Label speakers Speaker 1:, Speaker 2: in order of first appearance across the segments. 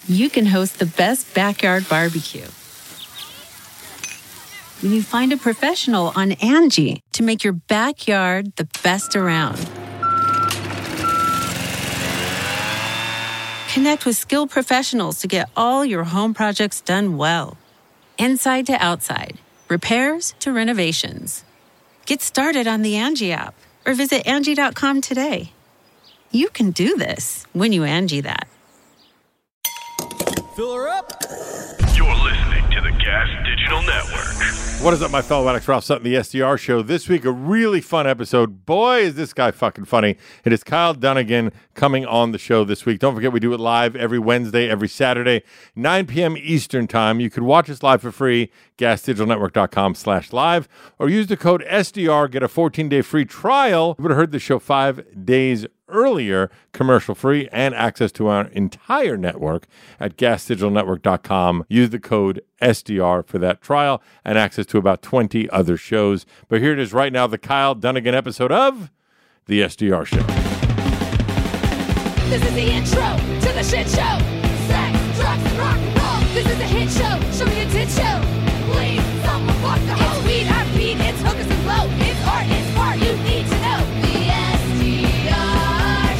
Speaker 1: you can host the best backyard barbecue. When you find a professional on Angie to make your backyard the best around. Connect with skilled professionals to get all your home projects done well. Inside to outside, repairs to renovations. Get started on the Angie app or visit Angie.com today. You can do this when you Angie that.
Speaker 2: Fill her up.
Speaker 3: You're listening to the Gas Digital Network.
Speaker 4: What is up, my fellow addicts? Ralph Sutton, the SDR Show. This week, a really fun episode. Boy, is this guy fucking funny. It is Kyle Dunnigan coming on the show this week. Don't forget, we do it live every Wednesday, every Saturday, 9 p.m. Eastern Time. You can watch us live for free, gasdigitalnetwork.com/live, or use the code SDR, get a 14-day free trial. You would have heard the show 5 days earlier, commercial free, and access to our entire network at gasdigitalnetwork.com. Use the code SDR for that trial and access to about 20 other shows. But here it is right now, the Kyle Dunnigan episode of the SDR Show.
Speaker 5: This is the intro to the shit show. Sex, drugs, and rock and roll. This is a hit show. Show me a tit show. Please, someone fuck the hoe. It's weed, I beat, it's hookers and blow. It's art, you need to know. The SDR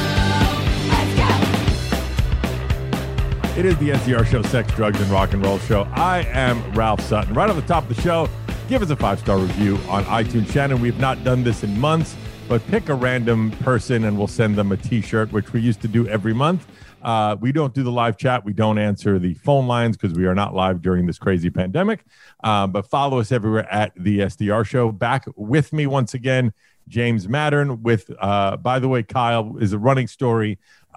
Speaker 5: Show. Let's go.
Speaker 4: It is the SDR Show, Sex, Drugs, and Rock and Roll Show. I am Ralph Sutton. Right on the top of the show, give us a 5-star review on iTunes. Shannon, we've not done this in months, but pick a random person and we'll send them a T-shirt, which we used to do every month. We don't do the live chat. We don't answer the phone lines because we are not live during this crazy pandemic. But follow us everywhere at the SDR Show. Back with me once again, James Mattern with, by the way, Kyle is a running story.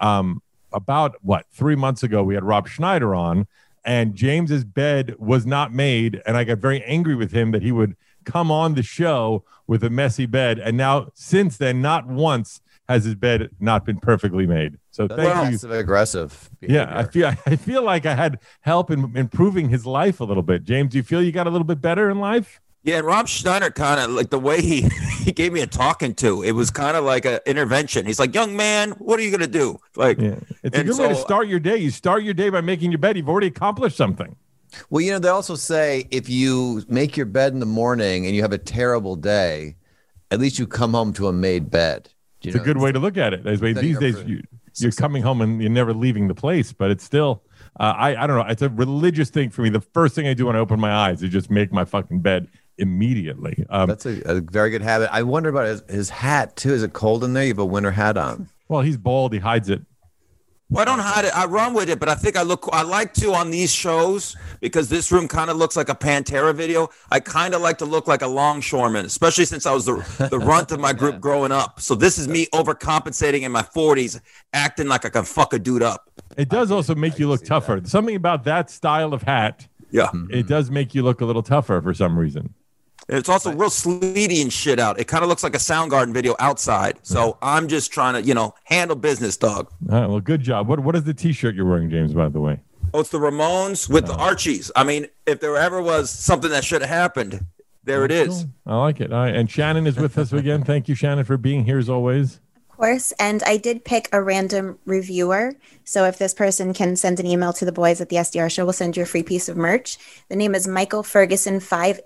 Speaker 4: About 3 months ago, we had Rob Schneider on, and James's bed was not made. And I got very angry with him that he would come on the show with a messy bed. And now, since then, not once has his bed not been perfectly made. So thank you.
Speaker 6: Passive aggressive behavior.
Speaker 4: Yeah, I feel like I had help in improving his life a little bit. James, do you feel you got a little bit better in life?
Speaker 2: Yeah, and Rob Schneider kind of like the way he gave me a talking to. It was kind of like an intervention. He's like, "Young man, what are you gonna do?" Like,
Speaker 4: yeah. It's a good way to start your day. You start your day by making your bed. You've already accomplished something.
Speaker 6: Well, they also say if you make your bed in the morning and you have a terrible day, at least you come home to a made bed.
Speaker 4: It's a good way to look at it. These days, you're coming home and you're never leaving the place, but it's still, I don't know. It's a religious thing for me. The first thing I do when I open my eyes is just make my fucking bed immediately.
Speaker 6: That's a very good habit. I wonder about his hat too. Is it cold in there? You have a winter hat on.
Speaker 4: Well, he's bald. He hides it.
Speaker 2: Well, I don't hide it. I run with it, but I think I like to on these shows because this room kind of looks like a Pantera video. I kind of like to look like a longshoreman, especially since I was the runt of my group growing up. So this is me overcompensating in my 40s, acting like I can fuck a dude up.
Speaker 4: It does also make you look tougher. That. Something about that style of hat.
Speaker 2: Yeah.
Speaker 4: It does make you look a little tougher for some reason.
Speaker 2: It's also real sleety and shit out. It kind of looks like a Soundgarden video outside. So I'm just trying to, handle business, dog.
Speaker 4: All right, well, good job. What is the T-shirt you're wearing, James, by the way?
Speaker 2: Oh, it's the Ramones with the Archies. I mean, if there ever was something that should have happened, there it is.
Speaker 4: I like it. All right, and Shannon is with us again. Thank you, Shannon, for being here as always.
Speaker 7: Of course, and I did pick a random reviewer. So if this person can send an email to the boys at the SDR Show, we'll send you a free piece of merch. The name is Michael Ferguson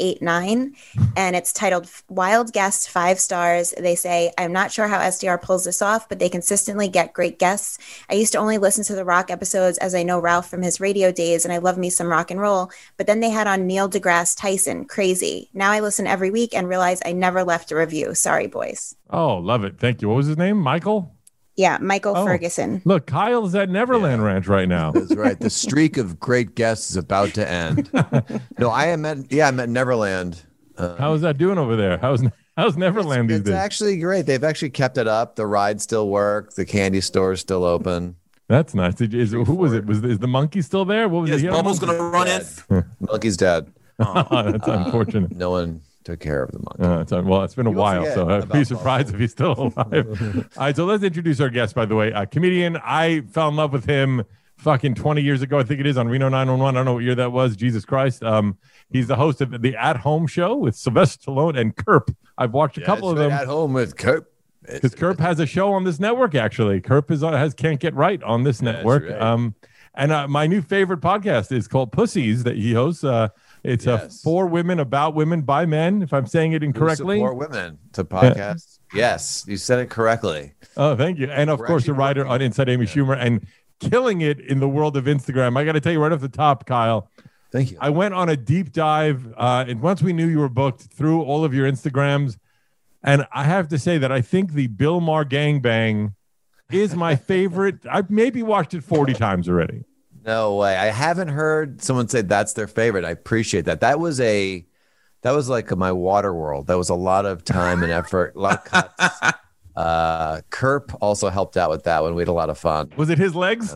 Speaker 7: 589, and it's titled Wild Guest 5 stars. They say, I'm not sure how SDR pulls this off, but they consistently get great guests. I used to only listen to the rock episodes as I know Ralph from his radio days, and I love me some rock and roll. But then they had on Neil deGrasse Tyson. Crazy. Now I listen every week and realize I never left a review. Sorry, boys.
Speaker 4: Oh, love it. Thank you. What was his name? Michael?
Speaker 7: Yeah, Michael Ferguson.
Speaker 4: Look, Kyle's at Neverland Ranch right now.
Speaker 6: That's right. The streak of great guests is about to end. No, I am at Neverland.
Speaker 4: How is that doing over there? How's Neverland these days?
Speaker 6: It's actually great. They've actually kept it up. The rides still work. The candy store is still open.
Speaker 4: That's nice. Who was it? Is the monkey still there? What was
Speaker 2: it? Bubbles going to run in?
Speaker 6: Monkey's dead.
Speaker 4: Oh, that's unfortunate.
Speaker 6: No one took care of the monkey.
Speaker 4: Well, it's been a while, so I'd be surprised if he's still alive. All right, so let's introduce our guest, by the way. A comedian. I fell in love with him fucking 20 years ago. I think it is on Reno 911. I don't know what year that was. Jesus Christ. He's the host of the At Home Show with Sylvester Stallone and Kerp. I've watched a couple of them.
Speaker 6: At Home with Kerp.
Speaker 4: Because Kerp has a show on this network, actually. Kerp has Can't Get Right on this network. Right. And my new favorite podcast is called Pussies that he hosts. It's for women, about women, by men, if I'm saying it incorrectly.
Speaker 6: Support women to podcast. Yes, you said it correctly.
Speaker 4: Oh, thank you. And of course, a writer on Inside Amy Schumer and killing it in the world of Instagram. I got to tell you right off the top, Kyle.
Speaker 6: Thank you.
Speaker 4: I went on a deep dive. And once we knew you were booked, through all of your Instagrams. And I have to say that I think the Bill Maher gangbang is my favorite. I've maybe watched it 40 times already.
Speaker 6: No way. I haven't heard someone say that's their favorite. I appreciate that. That was like my water world. That was a lot of time and effort, a lot of cuts. Kerp also helped out with that one. We had a lot of fun.
Speaker 4: Was it his legs?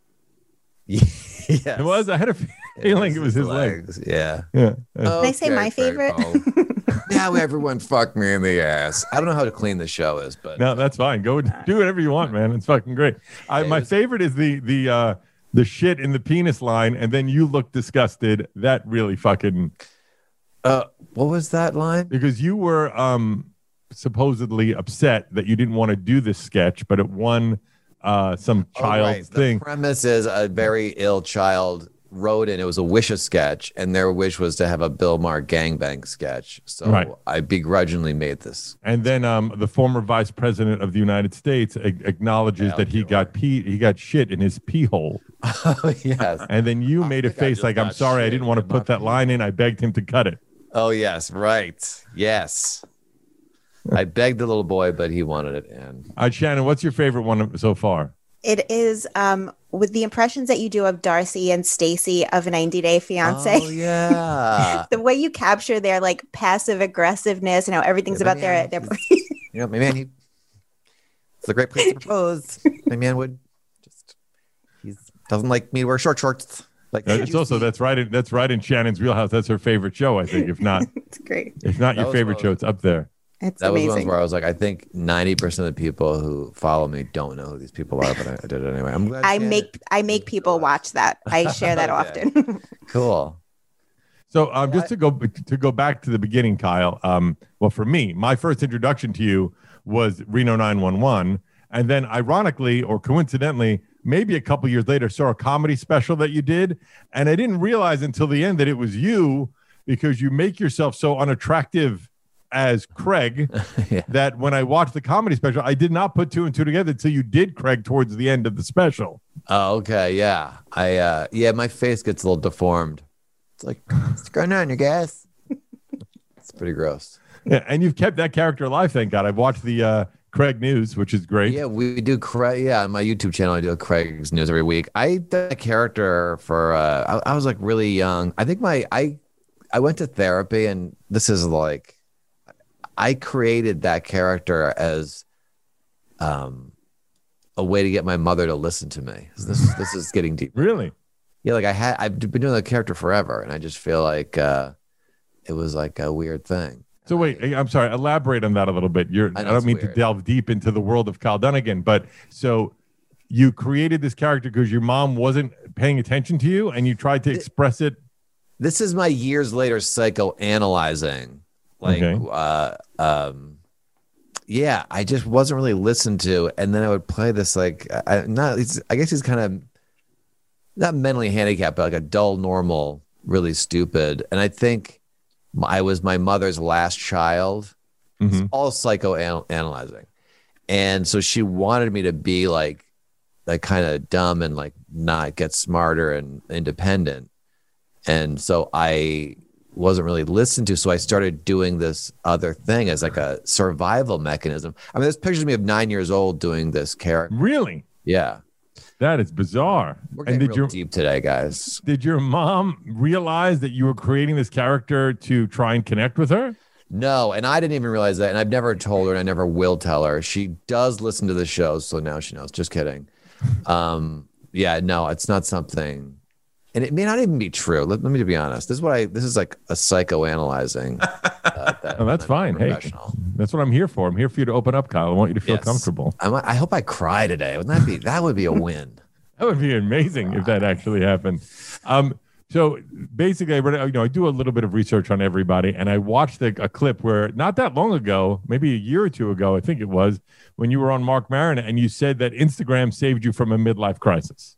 Speaker 6: Yes.
Speaker 4: It was. I had a feeling it was his legs.
Speaker 6: Yeah.
Speaker 4: Yeah.
Speaker 7: Can I say my favorite?
Speaker 6: Now everyone fuck me in the ass. I don't know how to clean the show is, but
Speaker 4: no, that's fine. Go do whatever you want, man. It's fucking great. My favorite is the shit in the penis line, and then you look disgusted. That really fucking.
Speaker 6: What was that line?
Speaker 4: Because you were supposedly upset that you didn't want to do this sketch, but it won some child thing.
Speaker 6: The premise is a very ill child wrote in. It was a wish sketch, and their wish was to have a Bill Maher gangbang sketch. So I begrudgingly made this.
Speaker 4: And then the former vice president of the United States acknowledges that he got shit in his pee hole.
Speaker 6: Oh, yes.
Speaker 4: And then you made a face like, I'm sorry, I didn't want to put that line in. I begged him to cut it.
Speaker 6: Oh, yes. Right. Yes. I begged the little boy, but he wanted it in.
Speaker 4: Shannon, what's your favorite one so far?
Speaker 7: It is with the impressions that you do of Darcy and Stacy of 90 Day Fiance.
Speaker 6: Oh, yeah.
Speaker 7: The way you capture their like passive aggressiveness and how everything's about their
Speaker 6: you know, my man, it's a great place to propose. My man would he doesn't like me to wear short shorts. Like
Speaker 4: it's also that's right in Shannon's wheelhouse. That's her favorite show, I think. If not,
Speaker 7: it's great.
Speaker 4: If not your favorite show, it's up there.
Speaker 7: It's
Speaker 6: that
Speaker 7: amazing.
Speaker 6: was one where I was like, I think 90% of the people who follow me don't know who these people are, but I did it anyway. I'm glad.
Speaker 7: I make people watch that. I share that often.
Speaker 6: Cool.
Speaker 4: So just to go back to the beginning, Kyle. Well, for me, my first introduction to you was Reno 911, and then ironically or coincidentally, maybe a couple years later, saw a comedy special that you did, and I didn't realize until the end that it was you because you make yourself so unattractive as Craig that when I watched the comedy special, I did not put two and two together until you did Craig towards the end of the special.
Speaker 6: Oh, okay. Yeah. My face gets a little deformed. It's like, what's going on, you guys? It's pretty gross.
Speaker 4: Yeah. And you've kept that character alive. Thank God. I've watched the Craig News, which is great.
Speaker 6: Yeah, we do Craig. Yeah. On my YouTube channel, I do Craig's News every week. I did a character for, I was like really young. I think I went to therapy, and this is like, I created that character as a way to get my mother to listen to me. This is getting deep.
Speaker 4: Really?
Speaker 6: Yeah, like I've been doing that character forever, and I just feel like it was like a weird thing.
Speaker 4: So wait, I'm sorry. Elaborate on that a little bit. I don't mean to delve deep into the world of Kyle Dunnigan, but so you created this character because your mom wasn't paying attention to you, and you tried to express it.
Speaker 6: This is my years later psychoanalyzing. Like, yeah, I just wasn't really listened to, and then I would play this like I guess he's kind of not mentally handicapped, but like a dull, normal, really stupid. And I think I was my mother's last child. It's all psychoanalyzing, and so she wanted me to be like kind of dumb and like not get smarter and independent, and so I wasn't really listened to, so I started doing this other thing as like a survival mechanism. I mean, there's pictures of me of 9 years old doing this character.
Speaker 4: Really?
Speaker 6: Yeah.
Speaker 4: That is bizarre.
Speaker 6: We're getting real deep today, guys.
Speaker 4: Did your mom realize that you were creating this character to try and connect with her?
Speaker 6: No, and I didn't even realize that, and I've never told her, and I never will tell her. She does listen to the show, so now she knows. Just kidding. Yeah, no, it's not something. And it may not even be true. Let me be honest. This is like a psychoanalyzing.
Speaker 4: That's fine. Hey, that's what I'm here for. I'm here for you to open up, Kyle. I want you to feel comfortable.
Speaker 6: I hope I cry today. That would be a win.
Speaker 4: That would be amazing if that actually happened. So basically, I do a little bit of research on everybody, and I watched a clip where not that long ago, maybe a year or two ago, I think it was, when you were on Marc Maron, and you said that Instagram saved you from a midlife crisis.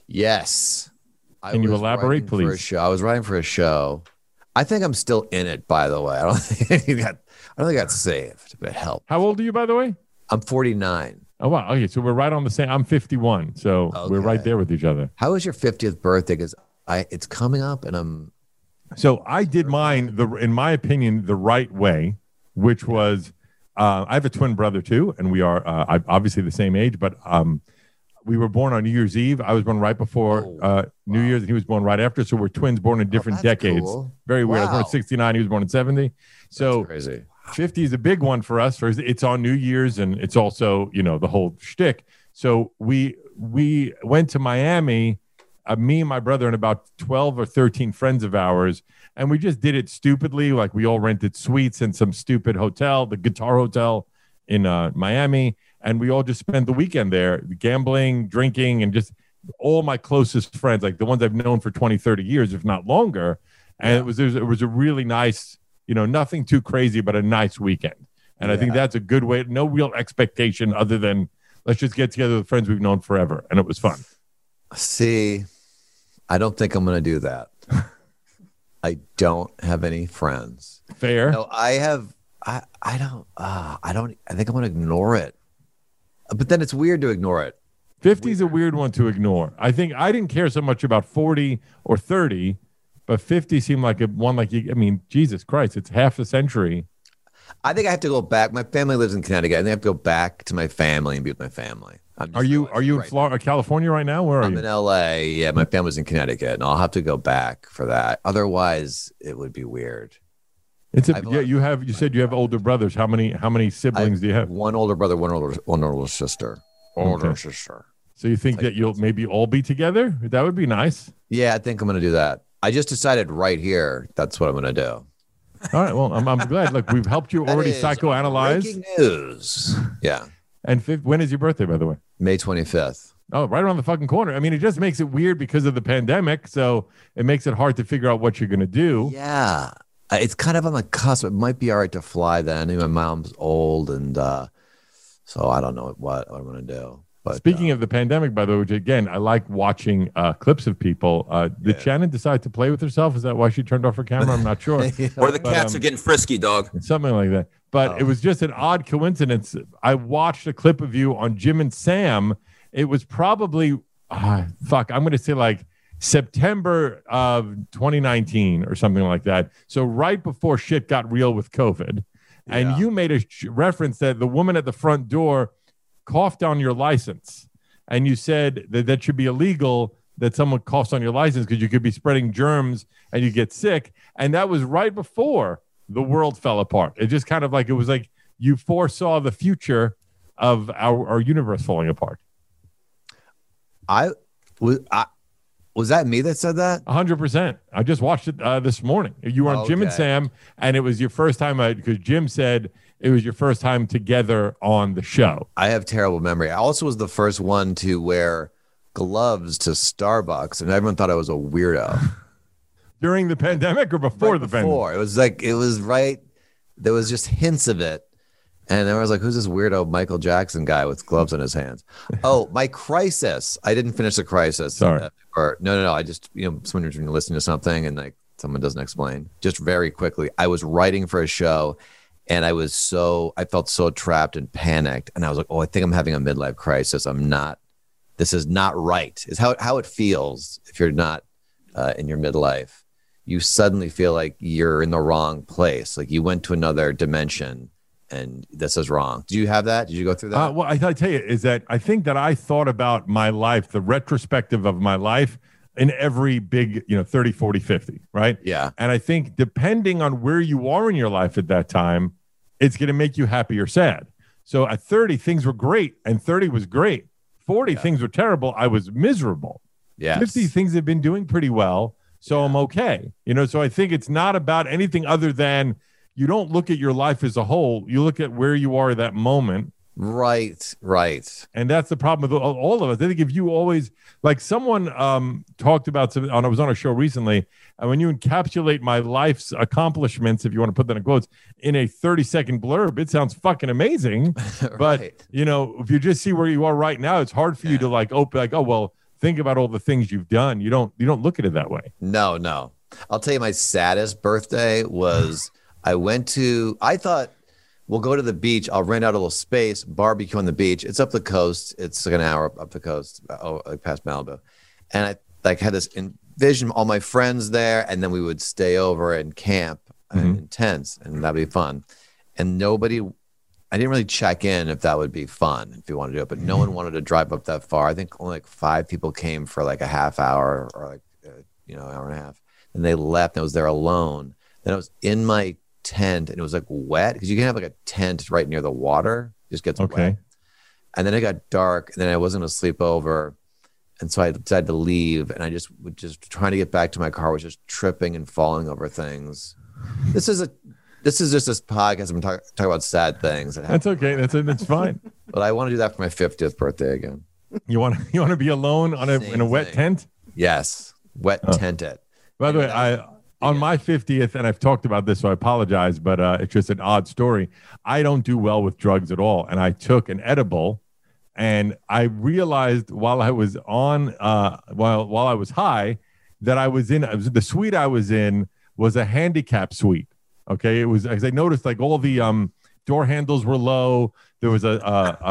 Speaker 6: Yes.
Speaker 4: Can you elaborate, please?
Speaker 6: I was writing for a show. I think I'm still in it, by the way. I don't think I got saved, but help.
Speaker 4: How old are you, by the way?
Speaker 6: I'm 49.
Speaker 4: Oh, wow. Okay, so we're right on the same. I'm 51, so we're right there with each other.
Speaker 6: How was your 50th birthday? Because it's coming up, and I'm.
Speaker 4: So I did mine, in my opinion, the right way, which was I have a twin brother too, and we are obviously the same age, but we were born on New Year's Eve. I was born right before New Year's, and he was born right after. So we're twins born in different decades.
Speaker 6: Cool.
Speaker 4: Very weird. I was born in 69. He was born in 70. So
Speaker 6: that's crazy.
Speaker 4: 50 is a big one for us. It's on New Year's, and it's also, the whole shtick. So we went to Miami, me and my brother and about 12 or 13 friends of ours, and we just did it stupidly. Like, we all rented suites in some stupid hotel, the Guitar Hotel in Miami, and we all just spent the weekend there, gambling, drinking, and just all my closest friends, like the ones I've known for 20, 30 years, if not longer. And it was a really nice, nothing too crazy, but a nice weekend. And I think that's a good way. No real expectation other than let's just get together with friends we've known forever. And it was fun.
Speaker 6: See, I don't think I'm going to do that. I don't have any friends.
Speaker 4: Fair.
Speaker 6: No, I have. I don't. I think I'm going to ignore it. But then it's weird to ignore it.
Speaker 4: 50 is a weird one to ignore. I think I didn't care so much about 40 or 30, but 50 seemed like one like you. I mean, Jesus Christ, it's half a century.
Speaker 6: I think I have to go back. My family lives in Connecticut, and I have to go back to my family and be with my family.
Speaker 4: Are you in Florida, California right now? Where are you?
Speaker 6: I'm in LA. Yeah, my family's in Connecticut, and I'll have to go back for that. Otherwise, it would be weird.
Speaker 4: You said you have older brothers. How many siblings do you have?
Speaker 6: One older brother, one older sister. Sister.
Speaker 4: So you think that you'll maybe all be together? That would be nice.
Speaker 6: Yeah, I think I'm going to do that. I just decided right here that's what I'm going to do.
Speaker 4: All right. Well, I'm glad. Look, we've helped you already psychoanalyze.
Speaker 6: Breaking news. Yeah.
Speaker 4: And when is your birthday, by the way?
Speaker 6: May 25th.
Speaker 4: Oh, right around the fucking corner. I mean, it just makes it weird because of the pandemic. So it makes it hard to figure out what you're going to do.
Speaker 6: Yeah. It's kind of on the cusp. It might be all right to fly then. My mom's old, and so I don't know what I'm going to do. But
Speaker 4: speaking of the pandemic, by the way, which again, I like watching clips of people. Did Shannon decide to play with herself? Is that why she turned off her camera? I'm not sure.
Speaker 2: Or the cats are getting frisky, dog.
Speaker 4: Something like that. But it was just an odd coincidence. I watched a clip of you on Jim and Sam. It was probably, I'm going to say like September of 2019 or something like that. So right before shit got real with COVID. And you made a reference that the woman at the front door coughed on your license. And you said that should be illegal, that someone coughs on your license because you could be spreading germs and you get sick. And that was right before the world fell apart. It just kind of like, it was like you foresaw the future of our universe falling apart.
Speaker 6: Was that me that said that?
Speaker 4: 100%. I just watched it this morning. You were on Jim and Sam, and it was your first time, because Jim said it was your first time together on the show.
Speaker 6: I have terrible memory. I also was the first one to wear gloves to Starbucks, and everyone thought I was a weirdo.
Speaker 4: During the pandemic or before the pandemic?
Speaker 6: It was right. There was just hints of it. And then I was like, who's this weirdo Michael Jackson guy with gloves on his hands? Oh, my crisis. I didn't finish the crisis.
Speaker 4: Sorry.
Speaker 6: No. I just, someone's listening to something and like someone doesn't explain. Just very quickly, I was writing for a show and I felt so trapped and panicked. And I was like, I think I'm having a midlife crisis. This is not right. Is how it feels if you're not in your midlife. You suddenly feel like you're in the wrong place. Like you went to another dimension. And this is wrong. Did you have that? Did you go through that?
Speaker 4: Well, I tell you, is that I think that I thought about my life, the retrospective of my life in every big, 30, 40, 50, right?
Speaker 6: Yeah.
Speaker 4: And I think depending on where you are in your life at that time, it's going to make you happy or sad. So at 30, things were great. And 30 was great. 40, things were terrible. I was miserable.
Speaker 6: Yes.
Speaker 4: 50, things have been doing pretty well. So I'm okay. So I think it's not about anything other than you don't look at your life as a whole. You look at where you are at that moment.
Speaker 6: Right.
Speaker 4: And that's the problem with all of us. I think if you always, like someone talked about, I was on a show recently, and when you encapsulate my life's accomplishments, if you want to put that in quotes, in a 30-second blurb, it sounds fucking amazing.
Speaker 6: Right.
Speaker 4: But, if you just see where you are right now, it's hard for you to think about all the things you've done, you don't look at it that way.
Speaker 6: No. I'll tell you, my saddest birthday was I thought we'll go to the beach. I'll rent out a little space, barbecue on the beach. It's up the coast. It's like an hour up the coast, like past Malibu. And I like had this envision all my friends there, and then we would stay over and camp in tents, and that'd be fun. And I didn't really check in if that would be fun if you want to do it, but no one wanted to drive up that far. I think only like 5 people came for like a half hour or like hour and a half, and they left. And I was there alone. Then I was in my tent, and it was like wet because you can have like a tent right near the water. It just gets wet. And then it got dark, and then I wasn't going to sleep over, and so I decided to leave. And I just trying to get back to my car, was just tripping and falling over things. This is just this podcast. I'm talking about sad things.
Speaker 4: That's okay. That's fine.
Speaker 6: But I want to do that for my 50th birthday again.
Speaker 4: You want to be alone in a wet tent?
Speaker 6: Yes, wet tented.
Speaker 4: By the way, on my 50th, and I've talked about this, so I apologize, but it's just an odd story. I don't do well with drugs at all, and I took an edible, and I realized while I was on, while I was high, that the suite I was in was a handicap suite. Okay, it was, as I noticed, like all the door handles were low. There was a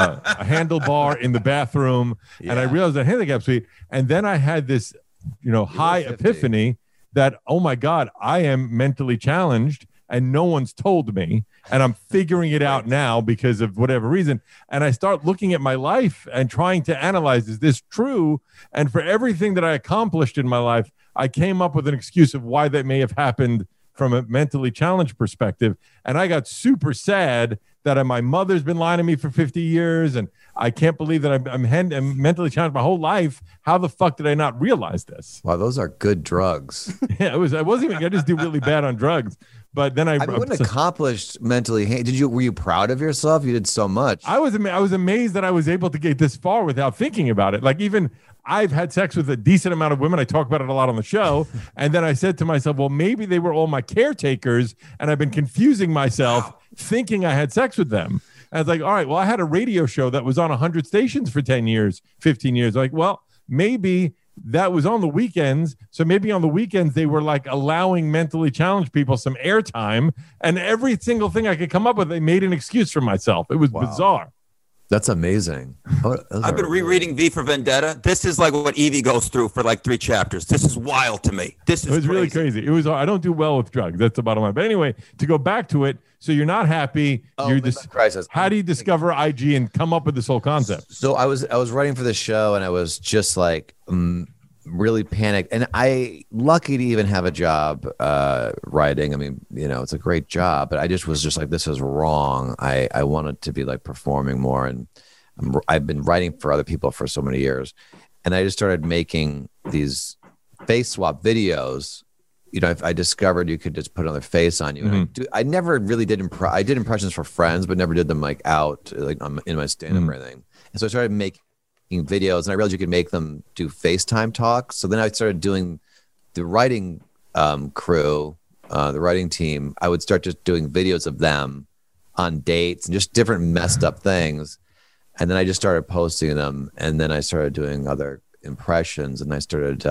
Speaker 4: handlebar in the bathroom, and I realized a handicap suite. And then I had this, high epiphany that, oh my God, I am mentally challenged, and no one's told me, and I'm figuring it out now because of whatever reason. And I start looking at my life and trying to analyze, is this true? And for everything that I accomplished in my life, I came up with an excuse of why that may have happened from a mentally challenged perspective. And I got super sad that my mother's been lying to me for 50 years. And I can't believe that I'm mentally challenged my whole life. How the fuck did I not realize this?
Speaker 6: Wow, those are good drugs.
Speaker 4: Yeah, I just do really bad on drugs. But then I
Speaker 6: wouldn't accomplished mentally. Were you proud of yourself? You did so much.
Speaker 4: I was amazed that I was able to get this far without thinking about it. Like, even I've had sex with a decent amount of women. I talk about it a lot on the show. And then I said to myself, well, maybe they were all my caretakers, and I've been confusing myself thinking I had sex with them. And I was like, all right, well, I had a radio show that was on 100 stations for 10 years, 15 years. Like, well, maybe that was on the weekends. So maybe on the weekends, they were like allowing mentally challenged people some airtime, and every single thing I could come up with, they made an excuse for myself. It was bizarre.
Speaker 6: That's amazing.
Speaker 2: I've been rereading V for Vendetta. This is like what Evie goes through for like 3 chapters. This is wild to me. It was
Speaker 4: really crazy. I don't do well with drugs. That's the bottom line. But anyway, to go back to it, so you're not happy.
Speaker 6: Crisis.
Speaker 4: How do you discover IG and come up with this whole concept?
Speaker 6: So I was writing for the show, and I was just like really panicked. And I lucky to even have a job writing. I mean, it's a great job, but I was just like, this is wrong. I wanted to be like performing more, and I've been writing for other people for so many years, and I just started making these face swap videos. I discovered you could just put another face on you. And I never really did I did impressions for friends, but never did them like out like in my stand-up or anything. And so I started making videos, and I realized you could make them do FaceTime talks. So then I started doing the writing crew, the writing team. I would start just doing videos of them on dates and just different messed up things. And then I just started posting them. And then I started doing other impressions, and I started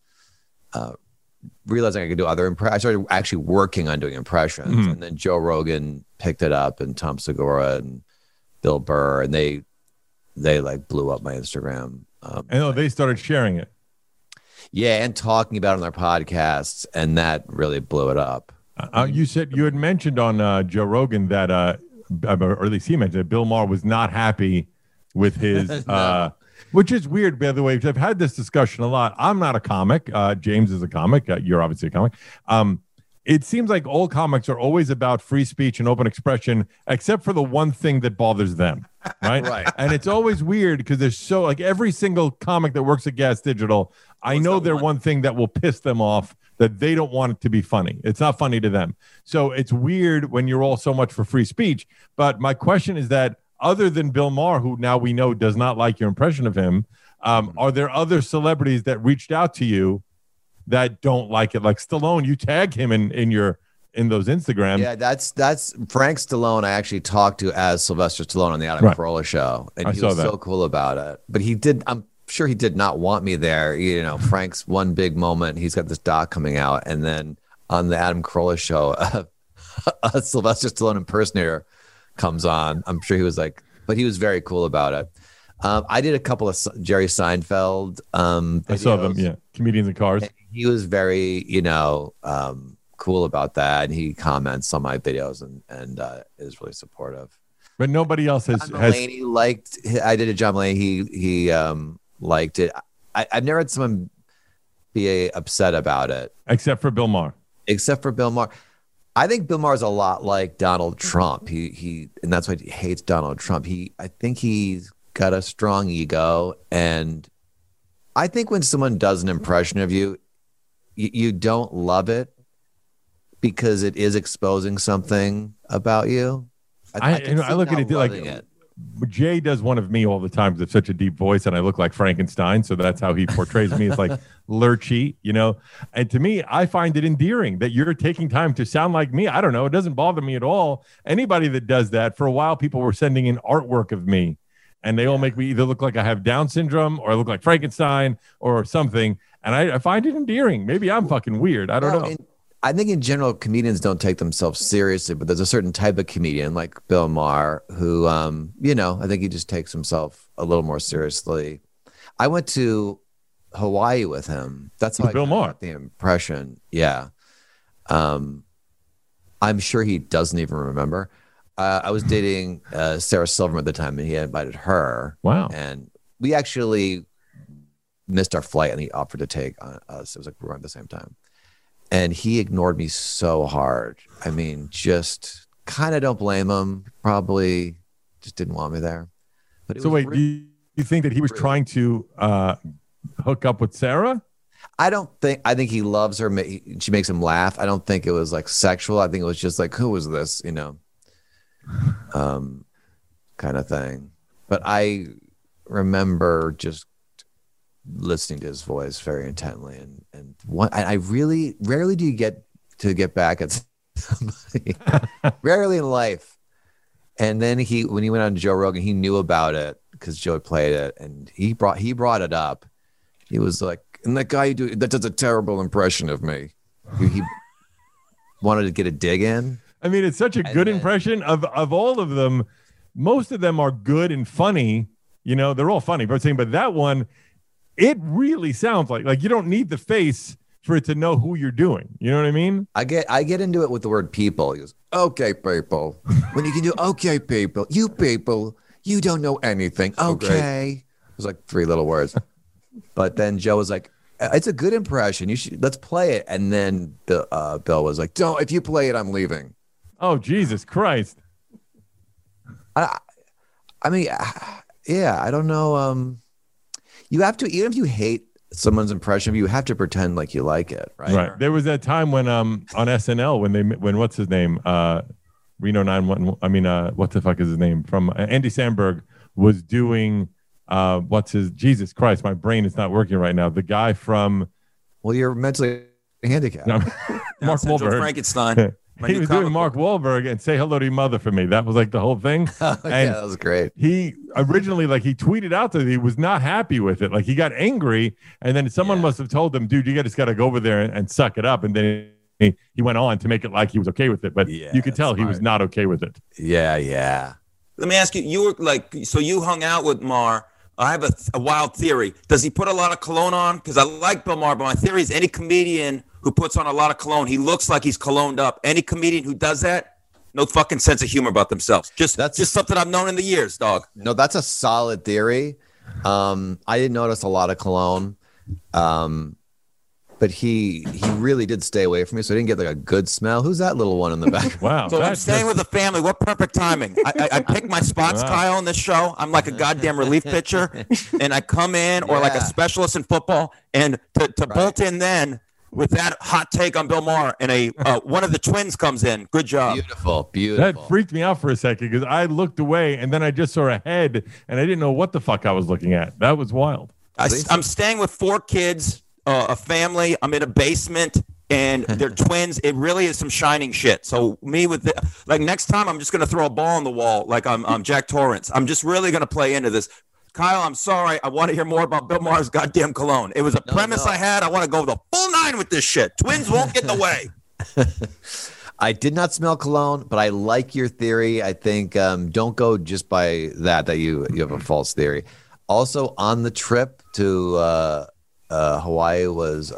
Speaker 6: realizing I could do other impressions. I started actually working on doing impressions. And then Joe Rogan picked it up, and Tom Segura and Bill Burr, and they like blew up my Instagram.
Speaker 4: They started sharing it.
Speaker 6: Yeah, and talking about it on their podcasts, and that really blew it up.
Speaker 4: You said you had mentioned on Joe Rogan that, or at least he mentioned that Bill Maher was not happy with his, which is weird, by the way. I've had this discussion a lot. I'm not a comic. James is a comic. You're obviously a comic. It seems like all comics are always about free speech and open expression, except for the one thing that bothers them, right?
Speaker 6: Right.
Speaker 4: And it's always weird because there's so, like, every single comic that works at Gas Digital, I know they're one thing that will piss them off, that they don't want it to be funny. It's not funny to them. So it's weird when you're all so much for free speech. But my question is that, other than Bill Maher, who now we know does not like your impression of him, are there other celebrities that reached out to you that don't like it? Like Stallone, you tag him in those Instagrams.
Speaker 6: Yeah, that's Frank Stallone. I actually talked to as Sylvester Stallone on the Adam Carolla show, and he was so cool about it. But he did. sure he did not want me there. You know, Frank's one big moment. He's got this doc coming out, and then on the Adam Carolla show, a Sylvester Stallone impersonator comes on. I'm sure he was like, but he was very cool about it. I did a couple of Jerry Seinfeld videos.
Speaker 4: I saw them, yeah. Comedians in Cars.
Speaker 6: And he was very, cool about that. And he comments on my videos and is really supportive.
Speaker 4: But nobody else has.
Speaker 6: John Mulaney liked. I did a John Mulaney. He liked it. I've never had someone be upset about it,
Speaker 4: except for Bill Maher.
Speaker 6: I think Bill Maher's a lot like Donald Trump. He and that's why he hates Donald Trump. I think he's got a strong ego, and I think when someone does an impression of you, you don't love it because it is exposing something about you.
Speaker 4: I look at it like Jay does one of me all the time with such a deep voice, and I look like Frankenstein, so that's how he portrays me as like lurchy, And to me, I find it endearing that you're taking time to sound like me. I don't know. It doesn't bother me at all. Anybody that does that, for a while, people were sending in artwork of me, and they all make me either look like I have Down syndrome or I look like Frankenstein or something, and I find it endearing. Maybe I'm fucking weird. I don't know.
Speaker 6: I think in general, comedians don't take themselves seriously, but there's a certain type of comedian like Bill Maher who, I think he just takes himself a little more seriously. I went to Hawaii with him. That's how
Speaker 4: Bill Maher
Speaker 6: got the impression. Yeah. I'm sure he doesn't even remember. I was dating Sarah Silverman at the time, and he had invited her.
Speaker 4: Wow.
Speaker 6: And we actually missed our flight, and he offered to take us. It was like we were at the same time. And he ignored me so hard. I mean, just kind of don't blame him. Probably just didn't want me there. But
Speaker 4: so wait, do you think that he was trying to hook up with Sarah?
Speaker 6: I think he loves her. She makes him laugh. I don't think it was like sexual. I think it was just like, who was this? Kind of thing. But I remember just listening to his voice very intently, and I really rarely do you get to get back at somebody. Rarely in life. And then when he went on Joe Rogan, he knew about it because Joe had played it, and he brought it up. He was like, and that guy that does a terrible impression of me. He wanted to get a dig in.
Speaker 4: I mean, it's such a good impression of all of them. Most of them are good and funny. They're all funny. But that one, it really sounds like you don't need the face for it to know who you're doing. You know what I mean?
Speaker 6: I get into it with the word people. He goes, okay, people. When you can do okay, people, you don't know anything. Okay. It was like 3 little words. But then Joe was like, it's a good impression. Let's play it. And then Bill was like, don't, if you play it, I'm leaving.
Speaker 4: Oh, Jesus Christ.
Speaker 6: I mean, yeah, I don't know. You have to, even if you hate someone's impression of you, have to pretend like you like it, right?
Speaker 4: Right. There was that time when on SNL when what's his name, Reno 911. I mean, what the fuck is his name? From Andy Samberg was doing Jesus Christ, my brain is not working right now. The guy from,
Speaker 6: well, you're mentally handicapped.
Speaker 4: Mark Wahlberg.
Speaker 2: Frankenstein.
Speaker 4: He was doing Mark Wahlberg and Say Hello to Your Mother for Me. That was like the whole thing.
Speaker 6: Yeah, that was great.
Speaker 4: He originally, he tweeted out that he was not happy with it. Like, he got angry, and then someone must have told him, dude, you just got to go over there and suck it up. And then he went on to make it like he was okay with it. But you could tell he was not okay with it.
Speaker 6: Yeah.
Speaker 2: Let me ask you, you were so you hung out with Maher. I have a wild theory. Does he put a lot of cologne on? Because I like Bill Maher, but my theory is any comedian who puts on a lot of cologne, he looks like he's cologned up. Any comedian who does that, no fucking sense of humor about themselves. That's just something I've known in the years, dog.
Speaker 6: No, that's a solid theory. I didn't notice a lot of cologne, but he really did stay away from me, so I didn't get a good smell. Who's that little one in the back?
Speaker 4: Wow.
Speaker 2: So I'm staying with the family. What perfect timing. I pick my spots, Kyle, on this show. I'm like a goddamn relief pitcher, and I come in or like a specialist in football, and to bolt in then with that hot take on Bill Maher, and one of the twins comes in. Good job.
Speaker 6: Beautiful.
Speaker 4: That freaked me out for a second because I looked away and then I just saw a head and I didn't know what the fuck I was looking at. That was wild.
Speaker 2: I'm staying with 4 kids, a family. I'm in a basement and they're twins. It really is some shining shit. So me with next time I'm just going to throw a ball on the wall like I'm Jack Torrance. I'm just really going to play into this. Kyle, I'm sorry. I want to hear more about Bill Maher's goddamn cologne. It was a premise I had. I want to go the full 9 with this shit. Twins won't get in the way.
Speaker 6: I did not smell cologne, but I like your theory. I think don't go just by that you have a false theory. Also, on the trip to Hawaii was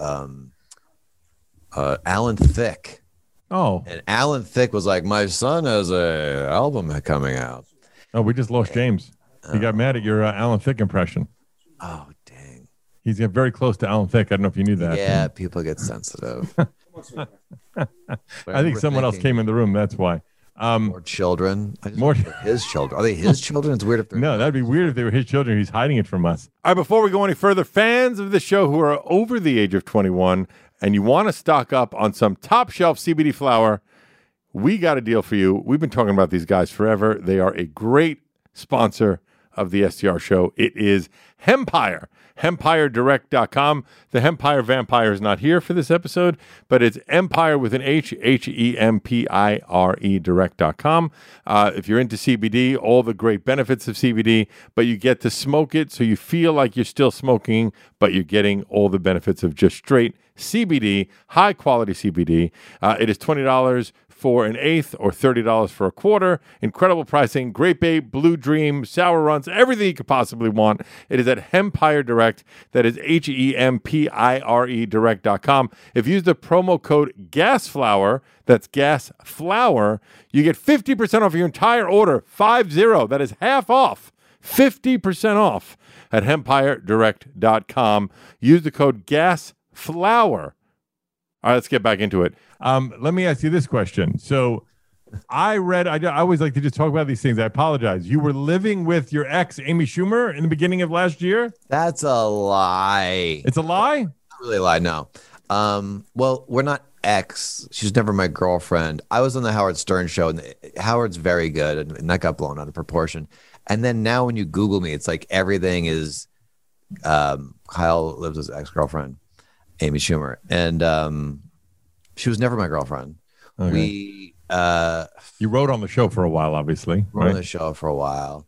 Speaker 6: Alan Thicke.
Speaker 4: Oh.
Speaker 6: And Alan Thicke was like, my son has a album coming out.
Speaker 4: Oh, we just lost James. He got mad at your Alan Thicke impression.
Speaker 6: Oh, dang.
Speaker 4: He's very close to Alan Thicke. I don't know if you knew that.
Speaker 6: Yeah, people get sensitive.
Speaker 4: I think someone else came in the room. That's why.
Speaker 6: More children.
Speaker 4: More
Speaker 6: his children. Are they his children? It's weird if they're
Speaker 4: no. That'd be weird if they were his children. He's hiding it from us. All right. Before we go any further, fans of the show who are over the age of 21 and you want to stock up on some top shelf CBD flower, we got a deal for you. We've been talking about these guys forever. They are a great sponsor of the STR show. It is Hempire. HempireDirect.com. The Hempire Vampire is not here for this episode, but it's Empire with an H, Hempire Direct.com. If you're into CBD, all the great benefits of CBD, but you get to smoke it so you feel like you're still smoking, but you're getting all the benefits of just straight CBD, high quality CBD. It is $20 for an eighth or $30 for a quarter. Incredible pricing. Grape Ape, Blue Dream, Sour Runs, everything you could possibly want. It is at Hempire Direct. That is Hempire Direct.com. If you use the promo code GASFLOWER, that's GASFLOWER, you get 50% off your entire order. 50. That is half off. 50% off at HempireDirect.com. Use the code GASFLOWER. All right, let's get back into it. Let me ask you this question. So I always like to just talk about these things. I apologize. You were living with your ex, Amy Schumer, in the beginning of last year?
Speaker 6: That's a lie.
Speaker 4: It's a lie?
Speaker 6: Not really a lie, no. Well, we're not ex. She's never my girlfriend. I was on the Howard Stern show, and Howard's very good, and that got blown out of proportion. And then now when you Google me, it's like everything is Kyle lives with his ex-girlfriend, Amy Schumer. And she was never my girlfriend. Okay.
Speaker 4: You wrote on the show for a while, obviously.
Speaker 6: Wrote on the show for a while.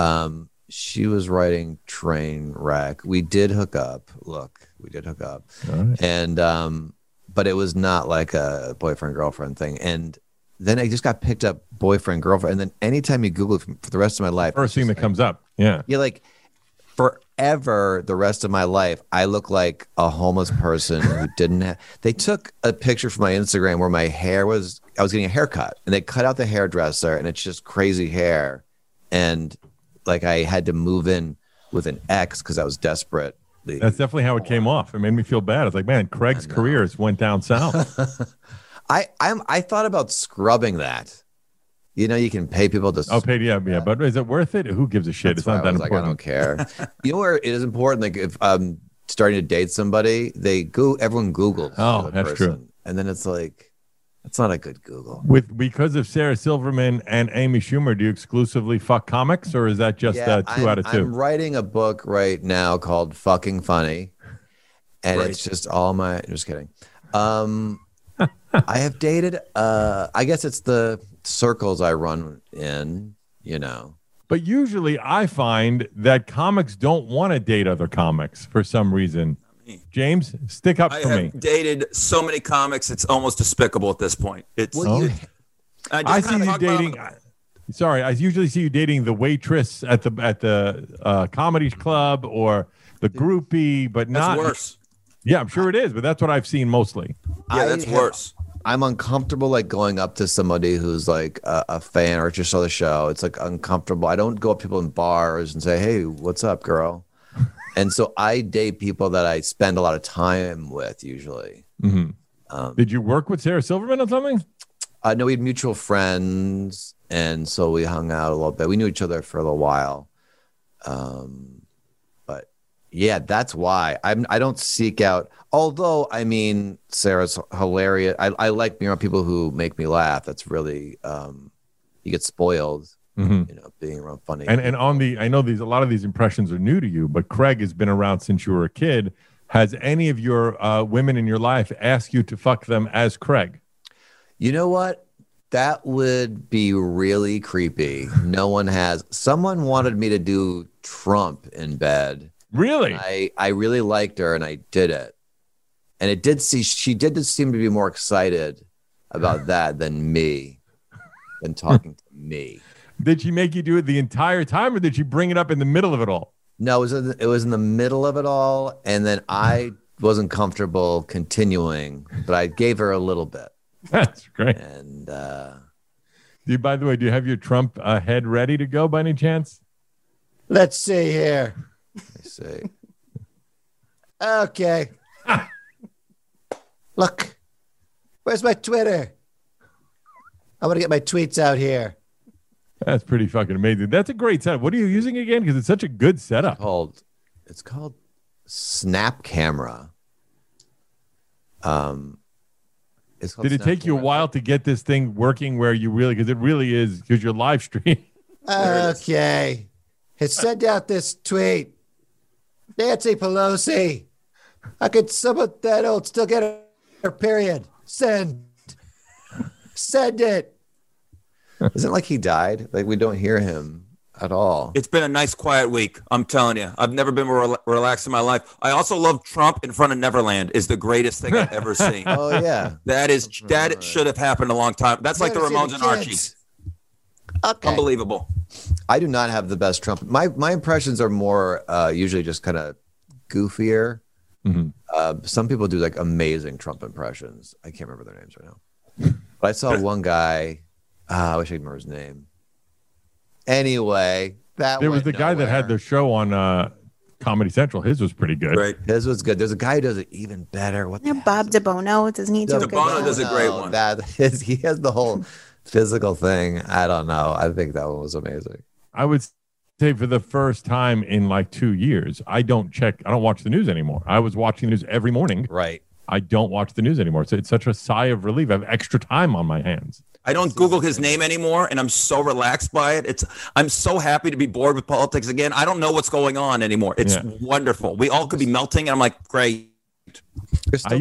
Speaker 6: She was writing Trainwreck. We did hook up. We did hook up.
Speaker 4: Right.
Speaker 6: And but it was not like a boyfriend-girlfriend thing. And then I just got picked up boyfriend-girlfriend. And then anytime you Google it for the rest of my life,
Speaker 4: first thing that comes up. Yeah.
Speaker 6: You're like, forever, the rest of my life, I look like a homeless person who didn't have. They took a picture from my Instagram where my hair was. I was getting a haircut, and they cut out the hairdresser, and it's just crazy hair, and like I had to move in with an ex because I was desperate.
Speaker 4: That's definitely how it came off. It made me feel bad. I was like, man, Craig's careers went down south.
Speaker 6: I thought about scrubbing that. You know, you can pay people to.
Speaker 4: Oh, paid, yeah. But is it worth it? Who gives a shit?
Speaker 6: It's
Speaker 4: not that important.
Speaker 6: I don't care. You know where it is important? Like if I'm starting to date somebody, everyone Googles.
Speaker 4: Oh, that's true.
Speaker 6: And then it's like, it's not a good Google.
Speaker 4: Because of Sarah Silverman and Amy Schumer, do you exclusively fuck comics, or is that just 2 out of 2?
Speaker 6: I'm writing a book right now called Fucking Funny, and it's just all my. Just kidding. I have dated. I guess it's the circles I run in, you know.
Speaker 4: But usually I find that comics don't want to date other comics for some reason. James, stick up for me.
Speaker 2: I have dated so many comics, it's almost despicable at this point.
Speaker 4: I see you dating. Sorry, I usually see you dating the waitress at the comedy club or the groupie, but not.
Speaker 2: That's worse.
Speaker 4: Yeah, I'm sure it is, but that's what I've seen mostly.
Speaker 2: Yeah, that's worse.
Speaker 6: I'm uncomfortable like going up to somebody who's like a fan or just saw the show. It's like uncomfortable. I don't go up to people in bars and say, "Hey, what's up, girl?" And so I date people that I spend a lot of time with usually.
Speaker 4: Mm-hmm. Did you work with Sarah Silverman on something?
Speaker 6: No, we had mutual friends, and so we hung out a little bit. We knew each other for a little while. But yeah, that's why I don't seek out. Although, I mean, Sarah's hilarious. I like people who make me laugh. That's really you get spoiled, you know, being around funny.
Speaker 4: And on I know a lot of these impressions are new to you, but Craig has been around since you were a kid. Has any of your women in your life asked you to fuck them as Craig?
Speaker 6: You know what? That would be really creepy. No one has. Someone wanted me to do Trump in bed.
Speaker 4: Really?
Speaker 6: I really liked her, and I did it. And it did see. She did seem to be more excited about that than me, than talking to me.
Speaker 4: Did she make you do it the entire time, or did she bring it up in the middle of it all?
Speaker 6: No, it was in the middle of it all, and then I wasn't comfortable continuing, but I gave her a little bit.
Speaker 4: That's great.
Speaker 6: And
Speaker 4: by the way, do you have your Trump head ready to go by any chance?
Speaker 6: let's see here. Let's see. Okay. Look, where's my Twitter? I'm gonna get my tweets out here.
Speaker 4: That's pretty fucking amazing. That's a great setup. What are you using again? Because it's such a good setup.
Speaker 6: It's called Snap Camera. It's called
Speaker 4: Did it
Speaker 6: Snap
Speaker 4: take you a
Speaker 6: Camera.
Speaker 4: while to get this thing working where you really, because it really is, because you're live streaming.
Speaker 6: Okay. It sent out this tweet. Nancy Pelosi. How could someone that old still get her period? Send it. Isn't it like he died? Like we don't hear him at all.
Speaker 2: It's been a nice, quiet week. I'm telling you. I've never been more relaxed in my life. I also love Trump in front of Neverland is the greatest thing I've ever seen.
Speaker 6: Oh, yeah.
Speaker 2: That should have happened a long time. That's like the
Speaker 6: Never seen
Speaker 2: Ramones
Speaker 6: the
Speaker 2: and Archie.
Speaker 6: kids. Okay.
Speaker 2: Unbelievable.
Speaker 6: I do not have the best Trump. My impressions are more usually just kind of goofier.
Speaker 4: Mm-hmm.
Speaker 6: Some people do like amazing Trump impressions. I can't remember their names right now. But I saw one guy. I wish I could remember his name. Anyway,
Speaker 4: There was the guy that had the show on Comedy Central. His was pretty good.
Speaker 2: Right.
Speaker 6: His was good. There's a guy who does it even better. What the hell
Speaker 7: Bob
Speaker 6: is it?
Speaker 7: DeBono, doesn't he do a good
Speaker 2: DeBono
Speaker 7: job?
Speaker 2: does a great one.
Speaker 6: He has the whole physical thing. I don't know. I think that one was amazing.
Speaker 4: I would say for the first time in like 2 years, I don't watch the news anymore. I was watching the news every morning.
Speaker 6: Right.
Speaker 4: I don't watch the news anymore. So it's such a sigh of relief. I have extra time on my hands.
Speaker 2: I don't Google his name anymore, and I'm so relaxed by it. I'm so happy to be bored with politics again. I don't know what's going on anymore. It's wonderful. We all could be melting, and I'm like, great.
Speaker 6: There's still